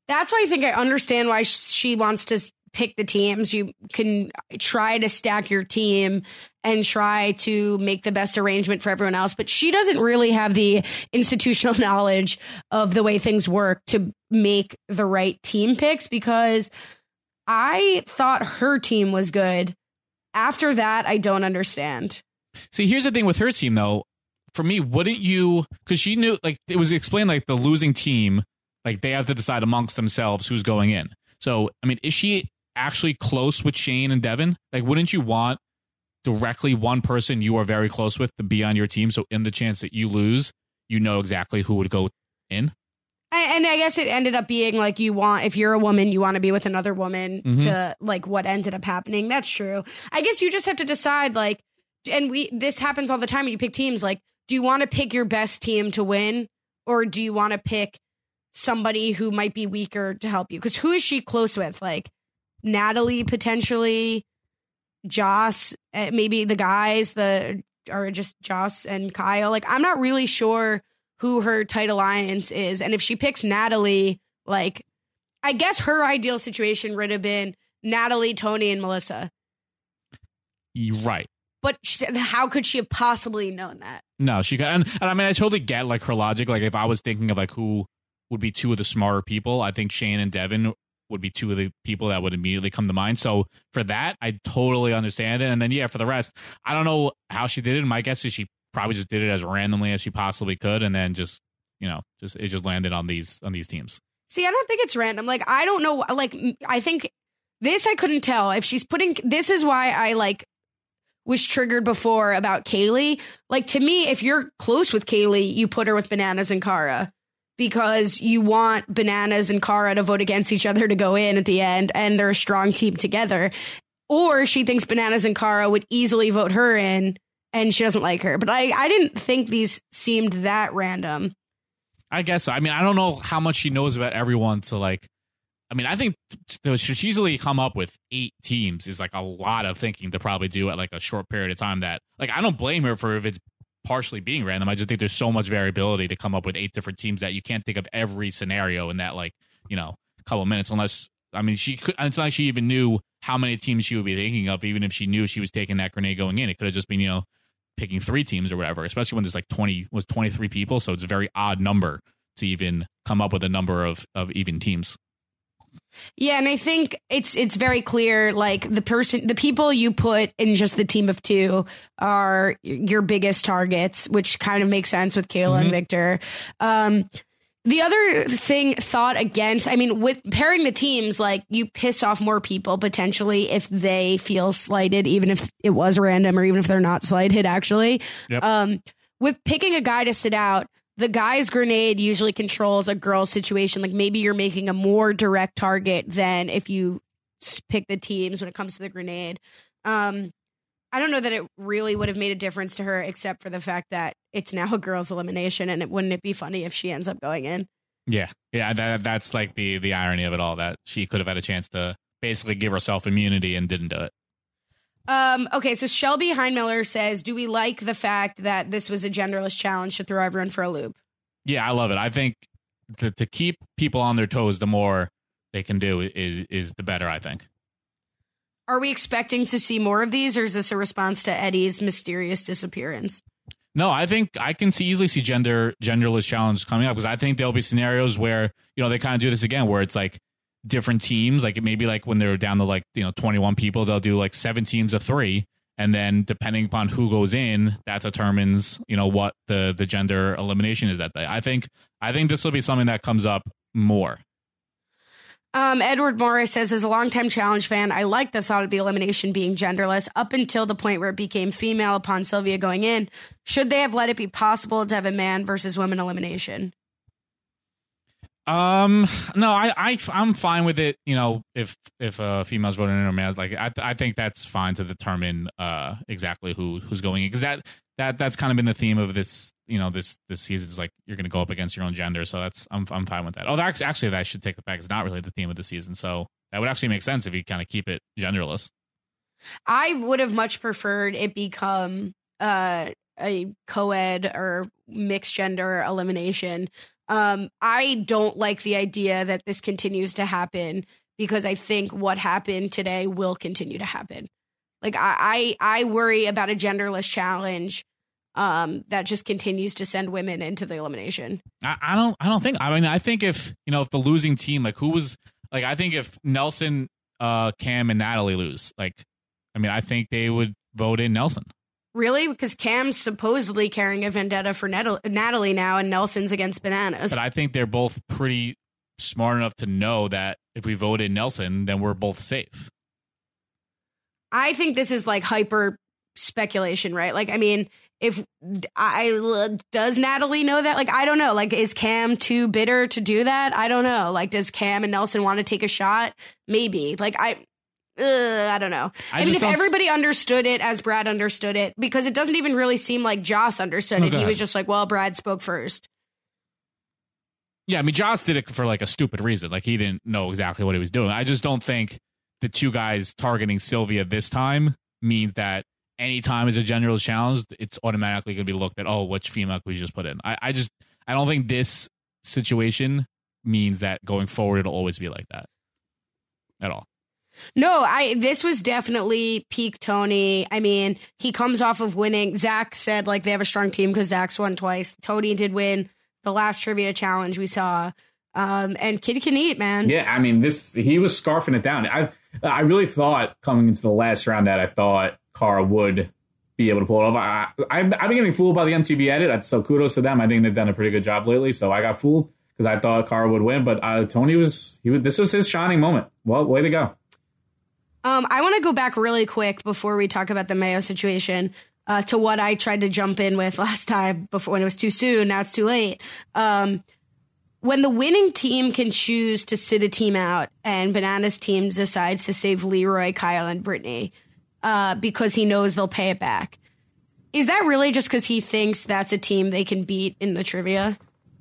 that's why I think I understand why she wants to pick the teams. You can try to stack your team and try to make the best arrangement for everyone else. But she doesn't really have the institutional knowledge of the way things work to make the right team picks, because I thought her team was good. After that, I don't understand. See, here's the thing with her team, though. For me, wouldn't you, because she knew, like, it was explained, like, the losing team, like, they have to decide amongst themselves who's going in. So, I mean, is she actually close with Shane and Devin? Like, wouldn't you want directly one person you are very close with to be on your team, so in the chance that you lose, you know exactly who would go in? And I guess it ended up being like, you want, if you're a woman, you want to be with another woman mm-hmm. to like what ended up happening. That's true. I guess you just have to decide, like, and we, this happens all the time when you pick teams. Like, do you want to pick your best team to win, or do you want to pick somebody who might be weaker to help you? Because who is she close with? Like Natalie, potentially, Joss, maybe the guys, the, or just Joss and Kyle. Like, I'm not really sure who her tight alliance is. And if she picks Natalie, like, I guess her ideal situation would have been Natalie, Tony, and Melissa. You're right. But she, how could she have possibly known that? No, she got, and, and I mean, I totally get like her logic. Like, if I was thinking of like who would be two of the smarter people, I think Shane and Devin would be two of the people that would immediately come to mind. So for that, I totally understand it. And then, yeah, for the rest, I don't know how she did it. My guess is she probably just did it as randomly as she possibly could, and then just, you know, just it just landed on these on these teams. See, I don't think it's random. Like, I don't know. Like, I think this I couldn't tell if she's putting. This is why I like was triggered before about Kaylee. Like, to me, if you're close with Kaylee, you put her with Bananas and Cara, because you want Bananas and Cara to vote against each other to go in at the end, and they're a strong team together. Or she thinks Bananas and Cara would easily vote her in, and she doesn't like her. But I, I didn't think these seemed that random. I guess so. I mean, I don't know how much she knows about everyone to, like, I mean, I think to strategically come up with eight teams is, like, a lot of thinking to probably do at, like, a short period of time that, like, I don't blame her for if it's partially being random. I just think there's so much variability to come up with eight different teams that you can't think of every scenario in that, like, you know, couple of minutes, unless, I mean, she could, it's not like she even knew how many teams she would be thinking of, even if she knew she was taking that grenade going in. It could have just been, you know, picking three teams or whatever, especially when there's like twenty, was twenty-three people. So it's a very odd number to even come up with a number of, of even teams. Yeah, and I think it's it's very clear, like, the person, the people you put in just the team of two are your biggest targets, which kind of makes sense with Kayla mm-hmm. and Victor. Um, the other thing thought against, I mean, with pairing the teams, like, you piss off more people potentially if they feel slighted, even if it was random or even if they're not slighted, actually. Yep. Um, with picking a guy to sit out, the guy's grenade usually controls a girl's situation. Like, maybe you're making a more direct target than if you pick the teams when it comes to the grenade. Um, I don't know that it really would have made a difference to her, except for the fact that it's now a girl's elimination, and it wouldn't it be funny if she ends up going in? Yeah, yeah, that, that's like the the irony of it all, that she could have had a chance to basically give herself immunity and didn't do it. Um, okay, so Shelby Heinmiller says, do we like the fact that this was a genderless challenge to throw everyone for a loop? Yeah, I love it. I think to, to keep people on their toes, the more they can do is, is the better, I think. Are we expecting to see more of these, or is this a response to Eddie's mysterious disappearance? No, I think I can see, easily see gender genderless challenges coming up, because I think there'll be scenarios where, you know, they kind of do this again, where it's like different teams, like maybe like when they're down to like, you know, twenty-one people, they'll do like seven teams of three. And then depending upon who goes in, that determines, you know, what the, the gender elimination is that day. I think I think this will be something that comes up more. Um, Edward Morris says, as a longtime challenge fan, I like the thought of the elimination being genderless up until the point where it became female upon Sylvia going in. Should they have let it be possible to have a man versus woman elimination? Um, no, I, I, I'm fine with it. You know, if, if a female's voting in or male, like, I, I think that's fine to determine, uh, exactly who, who's going in. Cause that, that, that's kind of been the theme of this, you know, this, this season is like, you're going to go up against your own gender. So that's, I'm, I'm fine with that. Oh, that's actually, that I should take it back. It's not really the theme of the season. So that would actually make sense if you kind of keep it genderless. I would have much preferred it become, uh, a co-ed or mixed gender elimination. Um, I don't like the idea that this continues to happen because I think what happened today will continue to happen. Like I, I, I worry about a genderless challenge um, that just continues to send women into the elimination. I, I don't, I don't think. I mean, I think if you know, if the losing team, like who was, like I think if Nelson, uh, Cam, and Natalie lose, like, I mean, I think they would vote in Nelson. Really? Because Cam's supposedly carrying a vendetta for Nat- Natalie now, and Nelson's against Bananas. But I think they're both pretty smart enough to know that if we vote in Nelson, then we're both safe. I think this is like hyper speculation, right? Like, I mean, if I does Natalie know that? Like, I don't know. Like, is Cam too bitter to do that? I don't know. Like, does Cam and Nelson want to take a shot? Maybe. Like, I. Uh, I don't know. I, I mean, if everybody s- understood it as Brad understood it, because it doesn't even really seem like Joss understood oh, it. He was just like, well, Brad spoke first. Yeah, I mean, Joss did it for like a stupid reason. Like, he didn't know exactly what he was doing. I just don't think the two guys targeting Sylvia this time means that any time is a general challenge, it's automatically going to be looked at, oh, which female could we just put in? I, I just, I don't think this situation means that going forward, it'll always be like that at all. No, I. This was definitely peak Tony. I mean, he comes off of winning. Zach said like they have a strong team because Zach's won twice. Tony did win the last trivia challenge we saw, um, and Kid can eat, man. Yeah, I mean, this he was scarfing it down. I I really thought coming into the last round that I thought Cara would be able to pull it off. I, I I've been getting fooled by the M T V edit, so kudos to them. I think they've done a pretty good job lately. So I got fooled because I thought Cara would win, but uh, Tony was he was, this was his shining moment. Well, way to go. Um, I want to go back really quick before we talk about the Mayo situation uh, to what I tried to jump in with last time before when it was too soon. Now it's too late. Um, when the winning team can choose to sit a team out and Bananas team decides to save Leroy, Kyle, and Brittany uh, because he knows they'll pay it back, is that really just because he thinks that's a team they can beat in the trivia?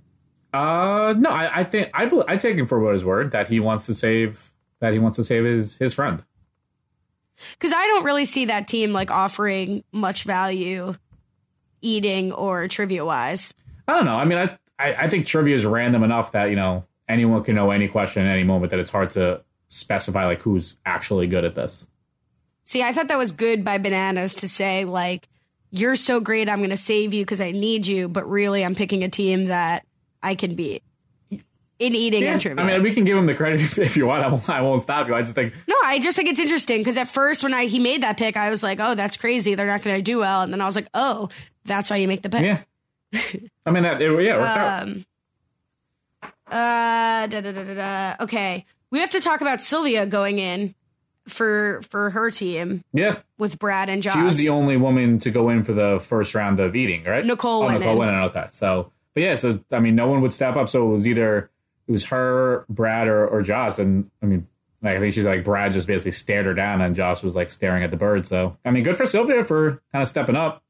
Uh, no, I, I think I I take him for what his word that he wants to save that he wants to save his his friend. Because I don't really see that team like offering much value eating or trivia wise. I don't know. I mean, I, I, I think trivia is random enough that, you know, anyone can know any question at any moment that it's hard to specify like who's actually good at this. See, I thought that was good by Bananas to say like, you're so great, I'm going to save you because I need you. But really, I'm picking a team that I can beat. In eating yeah. and trivia. I mean, we can give him the credit if, if you want. I won't, I won't stop you. I just think... No, I just think it's interesting because at first when I he made that pick, I was like, oh, that's crazy. They're not going to do well. And then I was like, oh, that's why you make the pick. Yeah. I mean, that, it, yeah, it worked um, out. Uh, da, da, da, da, da. Okay. We have to talk about Sylvia going in for for her team. Yeah. With Brad and Josh. She was the only woman to go in for the first round of eating, right? Nicole oh, went Nicole in. went in. Okay. So, but yeah, so, I mean, no one would step up. So it was either... It was her, Brad, or, or Josh. And, I mean, like, I think she's like, Brad just basically stared her down and Josh was, like, staring at the bird. So, I mean, good for Sylvia for kind of stepping up.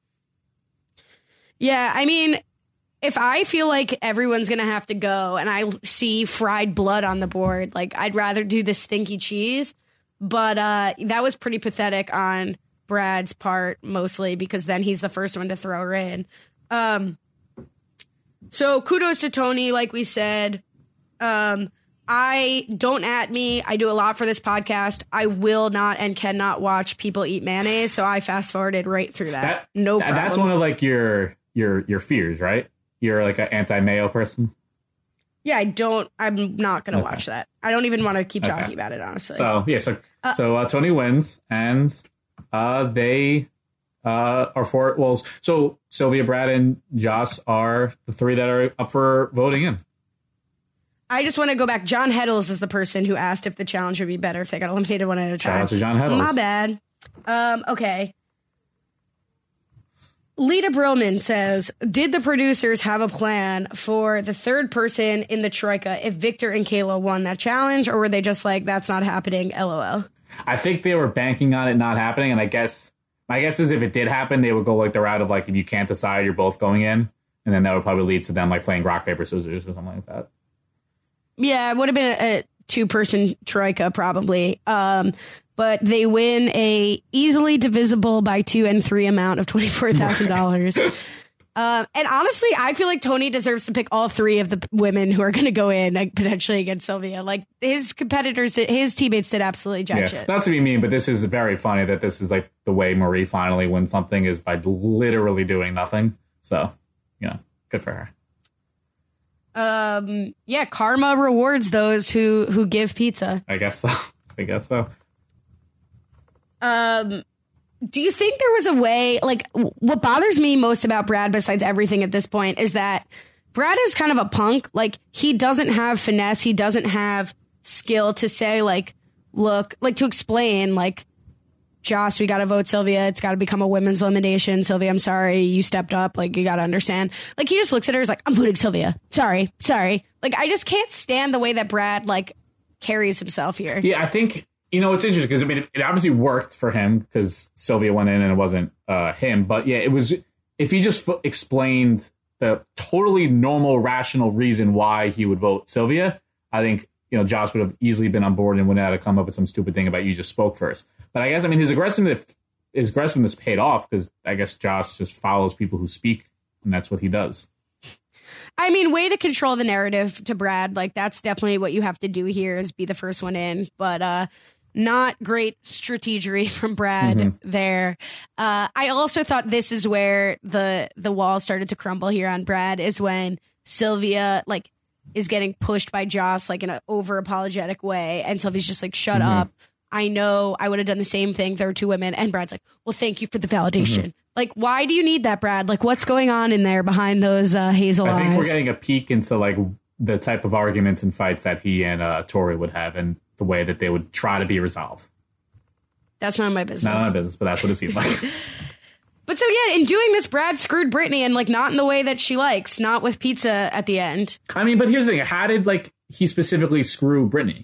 Yeah, I mean, if I feel like everyone's going to have to go and I see fried blood on the board, like, I'd rather do the stinky cheese. But uh, that was pretty pathetic on Brad's part, mostly, because then he's the first one to throw her in. Um, so, kudos to Tony, like we said. Um, I don't at me. I do a lot for this podcast. I will not and cannot watch people eat mayonnaise, so I fast forwarded right through that. that no that, problem. That's one of like your your your fears, right? You're like an anti-mayo person. Yeah, I don't. I'm not going to okay. watch that. I don't even want to keep okay. talking about it, honestly. So yeah, so uh, so uh, Tony wins, and uh, they uh, are for well. So Sylvia, Brad, and Joss are the three that are up for voting in. I just want to go back. John Heddles is the person who asked if the challenge would be better if they got eliminated one at a time. Shout out to John Heddles. My bad. Um, okay. Lita Brillman says, did the producers have a plan for the third person in the Troika if Victor and Kayla won that challenge, or were they just like, that's not happening, LOL? I think they were banking on it not happening, and I guess my guess is if it did happen, they would go like the route of like, if you can't decide, you're both going in, and then that would probably lead to them like playing rock, paper, scissors or something like that. Yeah, it would have been a, a two-person troika probably. Um, but they win a easily divisible by two and three amount of twenty-four thousand dollars. uh, Um, and honestly, I feel like Tony deserves to pick all three of the women who are going to go in like, potentially against Sylvia. Like his competitors, did, his teammates did absolutely jack yeah, shit. Not to be mean, but this is very funny that this is like the way Marie finally wins something is by literally doing nothing. So, you know, good for her. Um, yeah, karma rewards those who who give pizza. I guess so. I guess so. Um, do you think there was a way, like, w- what bothers me most about Brad, besides everything at this point, is that Brad is kind of a punk. Like, he doesn't have finesse. He doesn't have skill to say, like, look, like, to explain, like, Joss, we got to vote Sylvia. It's got to become a women's elimination. Sylvia, I'm sorry. You stepped up. Like, you got to understand. Like, he just looks at her as like, I'm voting Sylvia. Sorry. Sorry. Like, I just can't stand the way that Brad, like, carries himself here. Yeah, I think, you know, it's interesting because, I mean, it, it obviously worked for him because Sylvia went in and it wasn't uh, him. But yeah, it was, if he just f- explained the totally normal, rational reason why he would vote Sylvia, I think, you know, Joss would have easily been on board and wouldn't have to come up with some stupid thing about you just spoke first. But I guess, I mean, his aggressiveness, his aggressiveness paid off because I guess Joss just follows people who speak, and that's what he does. I mean, way to control the narrative to Brad. Like, that's definitely what you have to do here is be the first one in. But uh, not great strategery from Brad mm-hmm. there. Uh, I also thought this is where the the wall started to crumble here on Brad is when Sylvia, like, is getting pushed by Joss, like, in an over-apologetic way. And Sylvia's just like, shut mm-hmm. up. I know I would have done the same thing. There were two women. And Brad's like, well, thank you for the validation. Mm-hmm. Like, why do you need that, Brad? Like, what's going on in there behind those uh, hazel eyes? I think we're getting a peek into, like, the type of arguments and fights that he and uh, Tori would have and the way that they would try to be resolved. That's not my business. Not my business, but that's what it seems like. But so, yeah, in doing this, Brad screwed Brittany and, like, not in the way that she likes, not with pizza at the end. I mean, but here's the thing. How did, like, he specifically screw Brittany?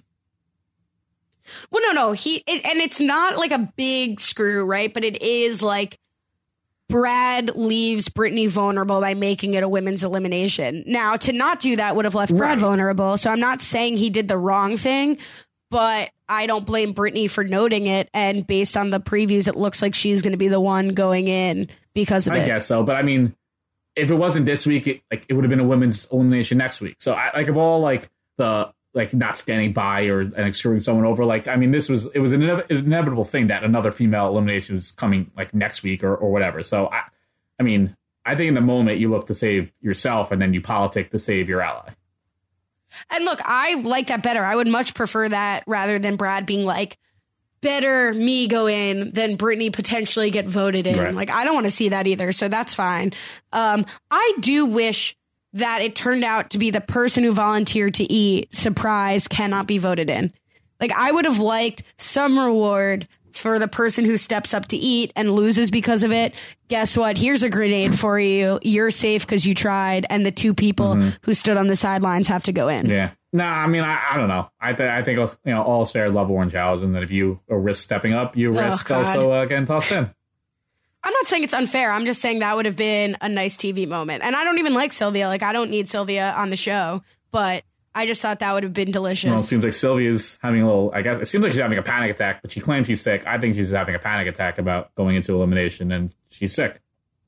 Well, no, no. He it, and it's not, like, a big screw, right? But it is, like, Brad leaves Brittany vulnerable by making it a women's elimination. Now, to not do that would have left Brad right. vulnerable. So I'm not saying he did the wrong thing, but I don't blame Brittany for noting it. And based on the previews, it looks like she's going to be the one going in because of I it. I guess so. But I mean, if it wasn't this week, it, like, it would have been a women's elimination next week. So I, like, of all, like, the, like, not standing by or and like, screwing someone over, like, I mean, this was, it was an inev- inevitable thing that another female elimination was coming, like, next week or, or whatever. So, I, I mean, I think in the moment you look to save yourself and then you politic to save your ally. And look, I like that better. I would much prefer that rather than Brad being like, better me go in than Brittany potentially get voted in. Right. Like, I don't want to see that either. So that's fine. Um, I do wish that it turned out to be the person who volunteered to eat, surprise, cannot be voted in. Like, I would have liked some reward for the person who steps up to eat and loses because of it. Guess what? Here's a grenade for you. You're safe because you tried. And the two people mm-hmm. who stood on the sidelines have to go in. Yeah. Nah, I mean, I, I don't know. I, th- I think, you know, all fair love orange hours. And that if you risk stepping up, you risk oh, also uh, getting tossed in. I'm not saying it's unfair. I'm just saying that would have been a nice T V moment. And I don't even like Sylvia. Like, I don't need Sylvia on the show. But I just thought that would have been delicious. Well, it seems like Sylvia's having a little, I guess, it seems like she's having a panic attack, but she claims she's sick. I think she's having a panic attack about going into elimination, and she's sick.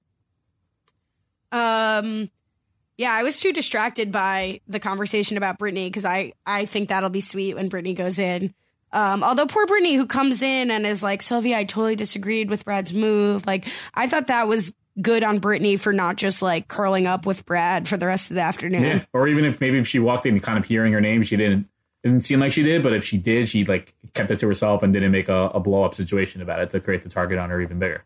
Um, yeah, I was too distracted by the conversation about Brittany because I, I think that'll be sweet when Brittany goes in. Um, although poor Brittany, who comes in and is like, Sylvia, I totally disagreed with Brad's move. Like, I thought that was good on Brittany for not just like curling up with Brad for the rest of the afternoon. Yeah. Or even if maybe if she walked in kind of hearing her name, she didn't, it didn't seem like she did. But if she did, she like kept it to herself and didn't make a, a blow up situation about it to create the target on her even bigger.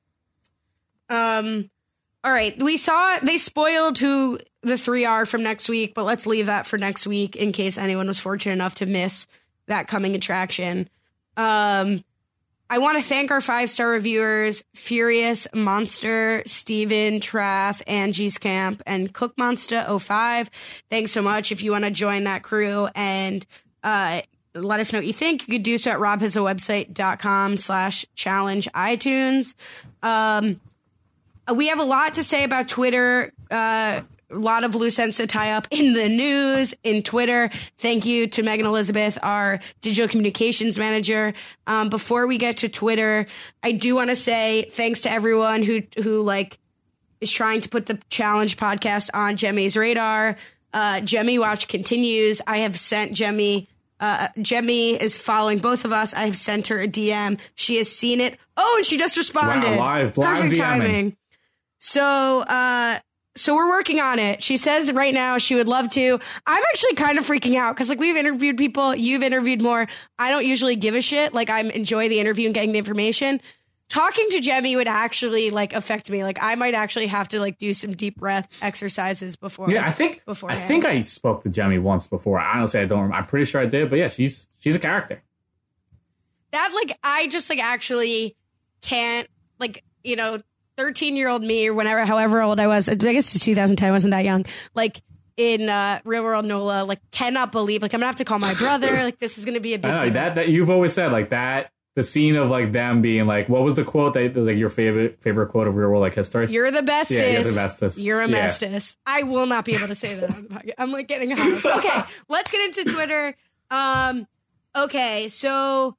Um, all right. We saw they spoiled who the three are from next week, but let's leave that for next week in case anyone was fortunate enough to miss that coming attraction. Um, I want to thank our five-star reviewers, Furious, Monster, Steven, Traff, Angie's Camp, and Cook Monster oh five. Thanks so much. If you want to join that crew and uh, let us know what you think, you could do so at robhasawebsite.com slash challenge iTunes. Um, we have a lot to say about Twitter. Uh, A lot of loose ends to tie up in the news, in Twitter. Thank you to Megan Elizabeth, our digital communications manager. Um, before we get to Twitter, I do want to say thanks to everyone who, who like is trying to put the Challenge podcast on Jemmy's radar. Uh, Jemmy Watch continues. I have sent Jemmy, uh, Jemmy is following both of us. I have sent her a D M. She has seen it. Oh, and she just responded. Wow, live, live Perfect DMing. timing. So, uh, so we're working on it. She says right now she would love to. I'm actually kind of freaking out because like we've interviewed people. You've interviewed more. I don't usually give a shit. Like I enjoy the interview and getting the information. Talking to Jemmy would actually like affect me. Like I might actually have to like do some deep breath exercises before. Yeah, I think beforehand. I think I spoke to Jemmy once before. Honestly, I don't remember. I'm pretty sure I did, but yeah, she's she's a character. That like I just like actually can't like, you know, thirteen year old me or whenever, however old I was, I guess two thousand ten, I wasn't that young. Like in uh, Real World Nola, like cannot believe, like I'm gonna have to call my brother. Like this is gonna be a big I know, deal. that that you've always said like that. The scene of like them being like, what was the quote that like your favorite favorite quote of Real World like history? You're the bestest. Yeah, you're the bestest. You're a Yeah. bestest. I will not be able to say that on the podcast. I'm like getting housed. Okay, let's get into Twitter. Um, okay, so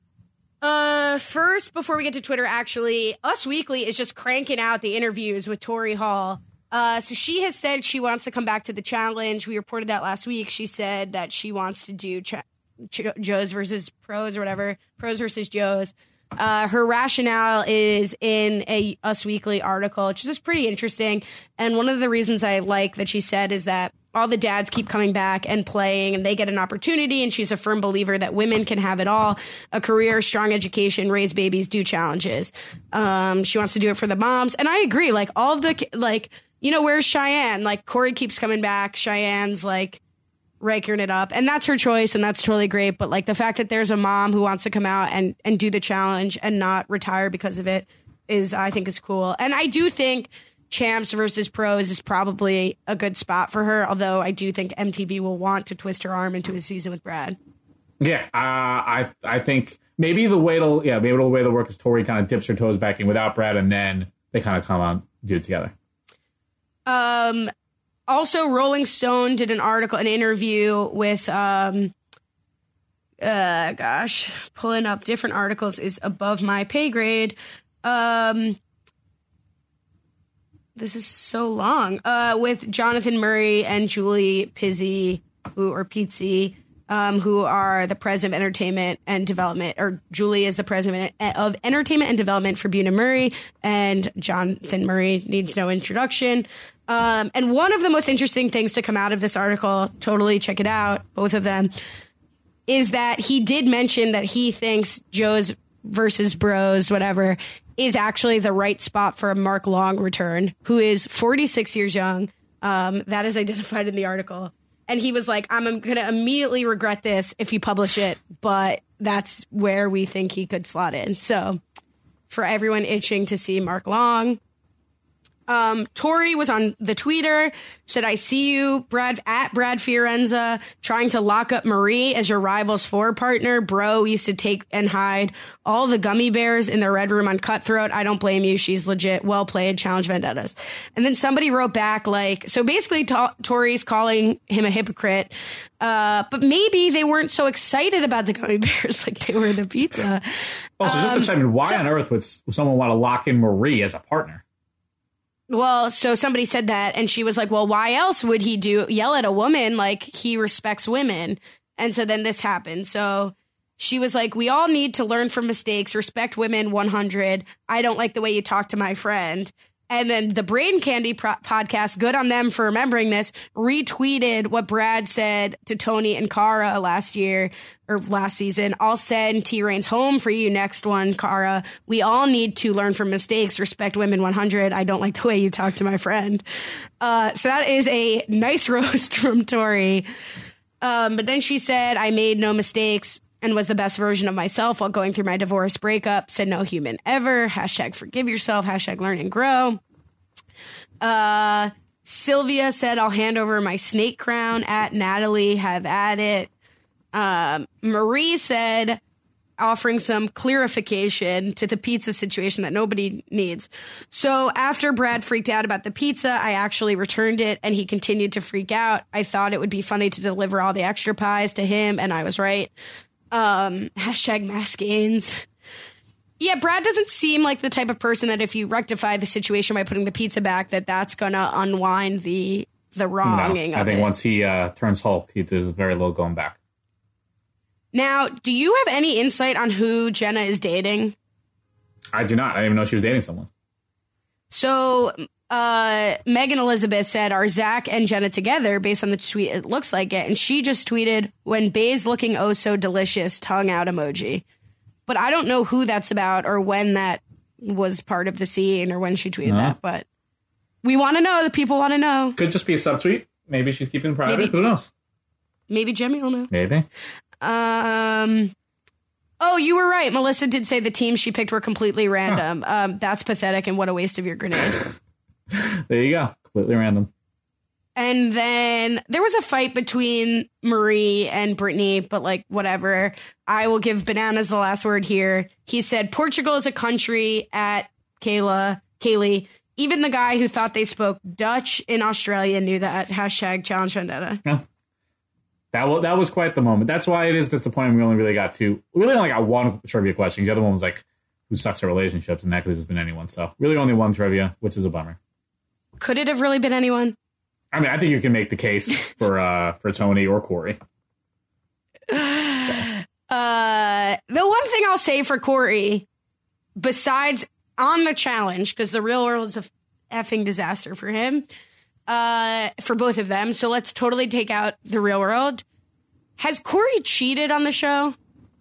uh, first, before we get to Twitter, actually, Us Weekly is just cranking out the interviews with Tori Hall. Uh, so she has said she wants to come back to the challenge. We reported that last week. She said that she wants to do cha- Ch- Joe's versus pros or whatever, pros versus Joe's. Uh, her rationale is in a Us Weekly article, which is pretty interesting. And one of the reasons I like that she said is that all the dads keep coming back and playing and they get an opportunity. And she's a firm believer that women can have it all: a career, strong education, raise babies, do challenges. Um, she wants to do it for the moms. And I agree. Like all of the, like, you know, where's Cheyenne? Like Corey keeps coming back. Cheyenne's like, raking it up, and that's her choice, and that's totally great. But like the fact that there's a mom who wants to come out and and do the challenge and not retire because of it is, I think, is cool. And I do think champs versus pros is probably a good spot for her, although I do think M T V will want to twist her arm into a season with Brad. Yeah, uh, I I think maybe the way to yeah maybe the way to work is Tori kind of dips her toes back in without Brad, and then they kind of come on do it together. Um. Also, Rolling Stone did an article, an interview with, um, uh, gosh, pulling up different articles is above my pay grade. Um, this is so long. Uh, with Jonathan Murray and Julie Pizzi, who or Pizzi, um, who are the president of entertainment and development, or Julie is the president of entertainment and development for Buena Murray, and Jonathan Murray needs no introduction. Um, and one of the most interesting things to come out of this article, totally check it out, both of them, is that he did mention that he thinks Joe's versus Bros, whatever, is actually the right spot for a Mark Long return, who is forty-six years young. Um, that is identified in the article. And he was like, I'm going to immediately regret this if you publish it, but that's where we think he could slot in. So for everyone itching to see Mark Long, Um, Tori was on the tweeter, said, I see you, Brad, at Brad Fiorenza, trying to lock up Marie as your rival's forward partner. Bro used to take and hide all the gummy bears in the red room on Cutthroat. I don't blame you. She's legit. Well played. Challenge vendettas. And then somebody wrote back, like, so basically to- Tori's calling him a hypocrite. Uh, but maybe they weren't so excited about the gummy bears like they were the pizza. Also, just um, to chime in, why so- on earth would s- someone want to lock in Marie as a partner? Well, so somebody said that, and she was like, well, why else would he do yell at a woman? Like, he respects women. And so then this happened. So she was like, we all need to learn from mistakes, respect women one hundred. I don't like the way you talk to my friend. And then the Brain Candy pro- podcast, good on them for remembering this, retweeted what Brad said to Tony and Cara last year or last season. I'll send T-Rain's home for you next one, Cara. We all need to learn from mistakes, respect women one hundred. I don't like the way you talk to my friend. Uh, so that is a nice roast from Tori. Um, but then she said, I made no mistakes and was the best version of myself while going through my divorce breakup. Said no human ever. Hashtag forgive yourself. Hashtag learn and grow. Uh, Sylvia said, I'll hand over my snake crown at Natalie. Have at it. Um, Marie said, offering some clarification to the pizza situation that nobody needs. So after Brad freaked out about the pizza, I actually returned it and he continued to freak out. I thought it would be funny to deliver all the extra pies to him, and I was right. Um, hashtag mass gains. Yeah, Brad doesn't seem like the type of person that if you rectify the situation by putting the pizza back, that that's going to unwind the the wronging no, of I think it. once he uh, turns Hulk, he, there's very little going back. Now, do you have any insight on who Jenna is dating? I do not. I didn't even know she was dating someone. So, uh, Megan Elizabeth said, are Zach and Jenna together? Based on the tweet, it looks like it. And she just tweeted, when Bay's looking oh so delicious, tongue out emoji. But I don't know who that's about or when that was part of the scene or when she tweeted Uh-huh. that. But we want to know. The people want to know. Could just be a subtweet. Maybe she's keeping it private. Maybe. Who knows? Maybe Jimmy will know. Maybe. Um. Oh, you were right. Melissa did say the teams she picked were completely random. Huh. Um, that's pathetic and what a waste of your grenade. There you go. Completely random. And then there was a fight between Marie and Brittany, but like, whatever. I will give Bananas the last word here. He said, Portugal is a country at Kayla, Kaylee. Even the guy who thought they spoke Dutch in Australia knew that. Hashtag challenge vendetta. Yeah. That was, that was quite the moment. That's why it is disappointing we only really got two. We really only got one trivia question. The other one was like, who sucks at relationships? And that could have just been anyone. So really only one trivia, which is a bummer. Could it have really been anyone? I mean, I think you can make the case for uh, for Tony or Corey. So. Uh, the one thing I'll say for Corey, besides on the challenge, because the real world is a effing disaster for him, uh, for both of them. So let's totally take out the real world. Has Corey cheated on the show?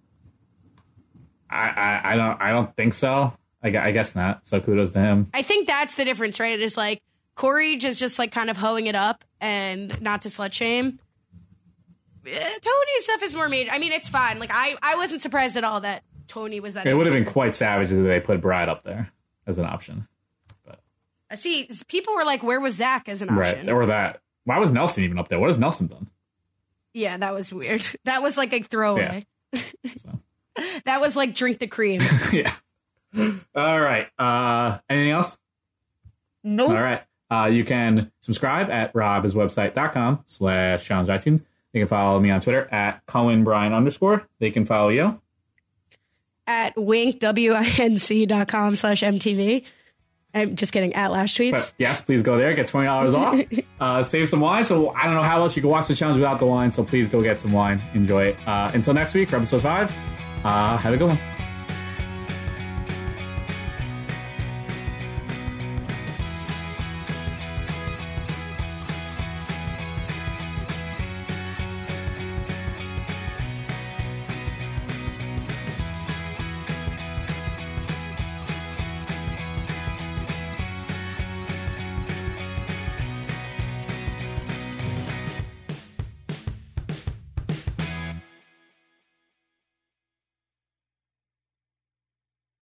I, I, I don't I don't think so. I, gu- I guess not. So kudos to him. I think that's the difference, right? It's like Corey just just like kind of hoeing it up and not to slut shame. Uh, Tony's stuff is more made. I mean, it's fine. Like I, I wasn't surprised at all that Tony was that. It would have answer. been quite savage if they put Brad up there as an option. But I see. People were like, "Where was Zach as an option?" right, or that. Why was Nelson even up there? What has Nelson done? Yeah, that was weird. That was like a throwaway. Yeah. So. That was like drink the cream. Yeah. All right. Uh, anything else? Nope. All right. Uh, you can subscribe at robhaswebsite.com slash challenge iTunes. You can follow me on Twitter at Cullen Bryan underscore. They can follow you At wink, W I N C dot com slash M T V. I'm just kidding. At Lash Tweets. But yes, please go there. Get twenty dollars off. Uh, save some wine. So I don't know how else you can watch the challenge without the wine. So please go get some wine. Enjoy it. Uh, until next week for episode five. Uh, have a good one.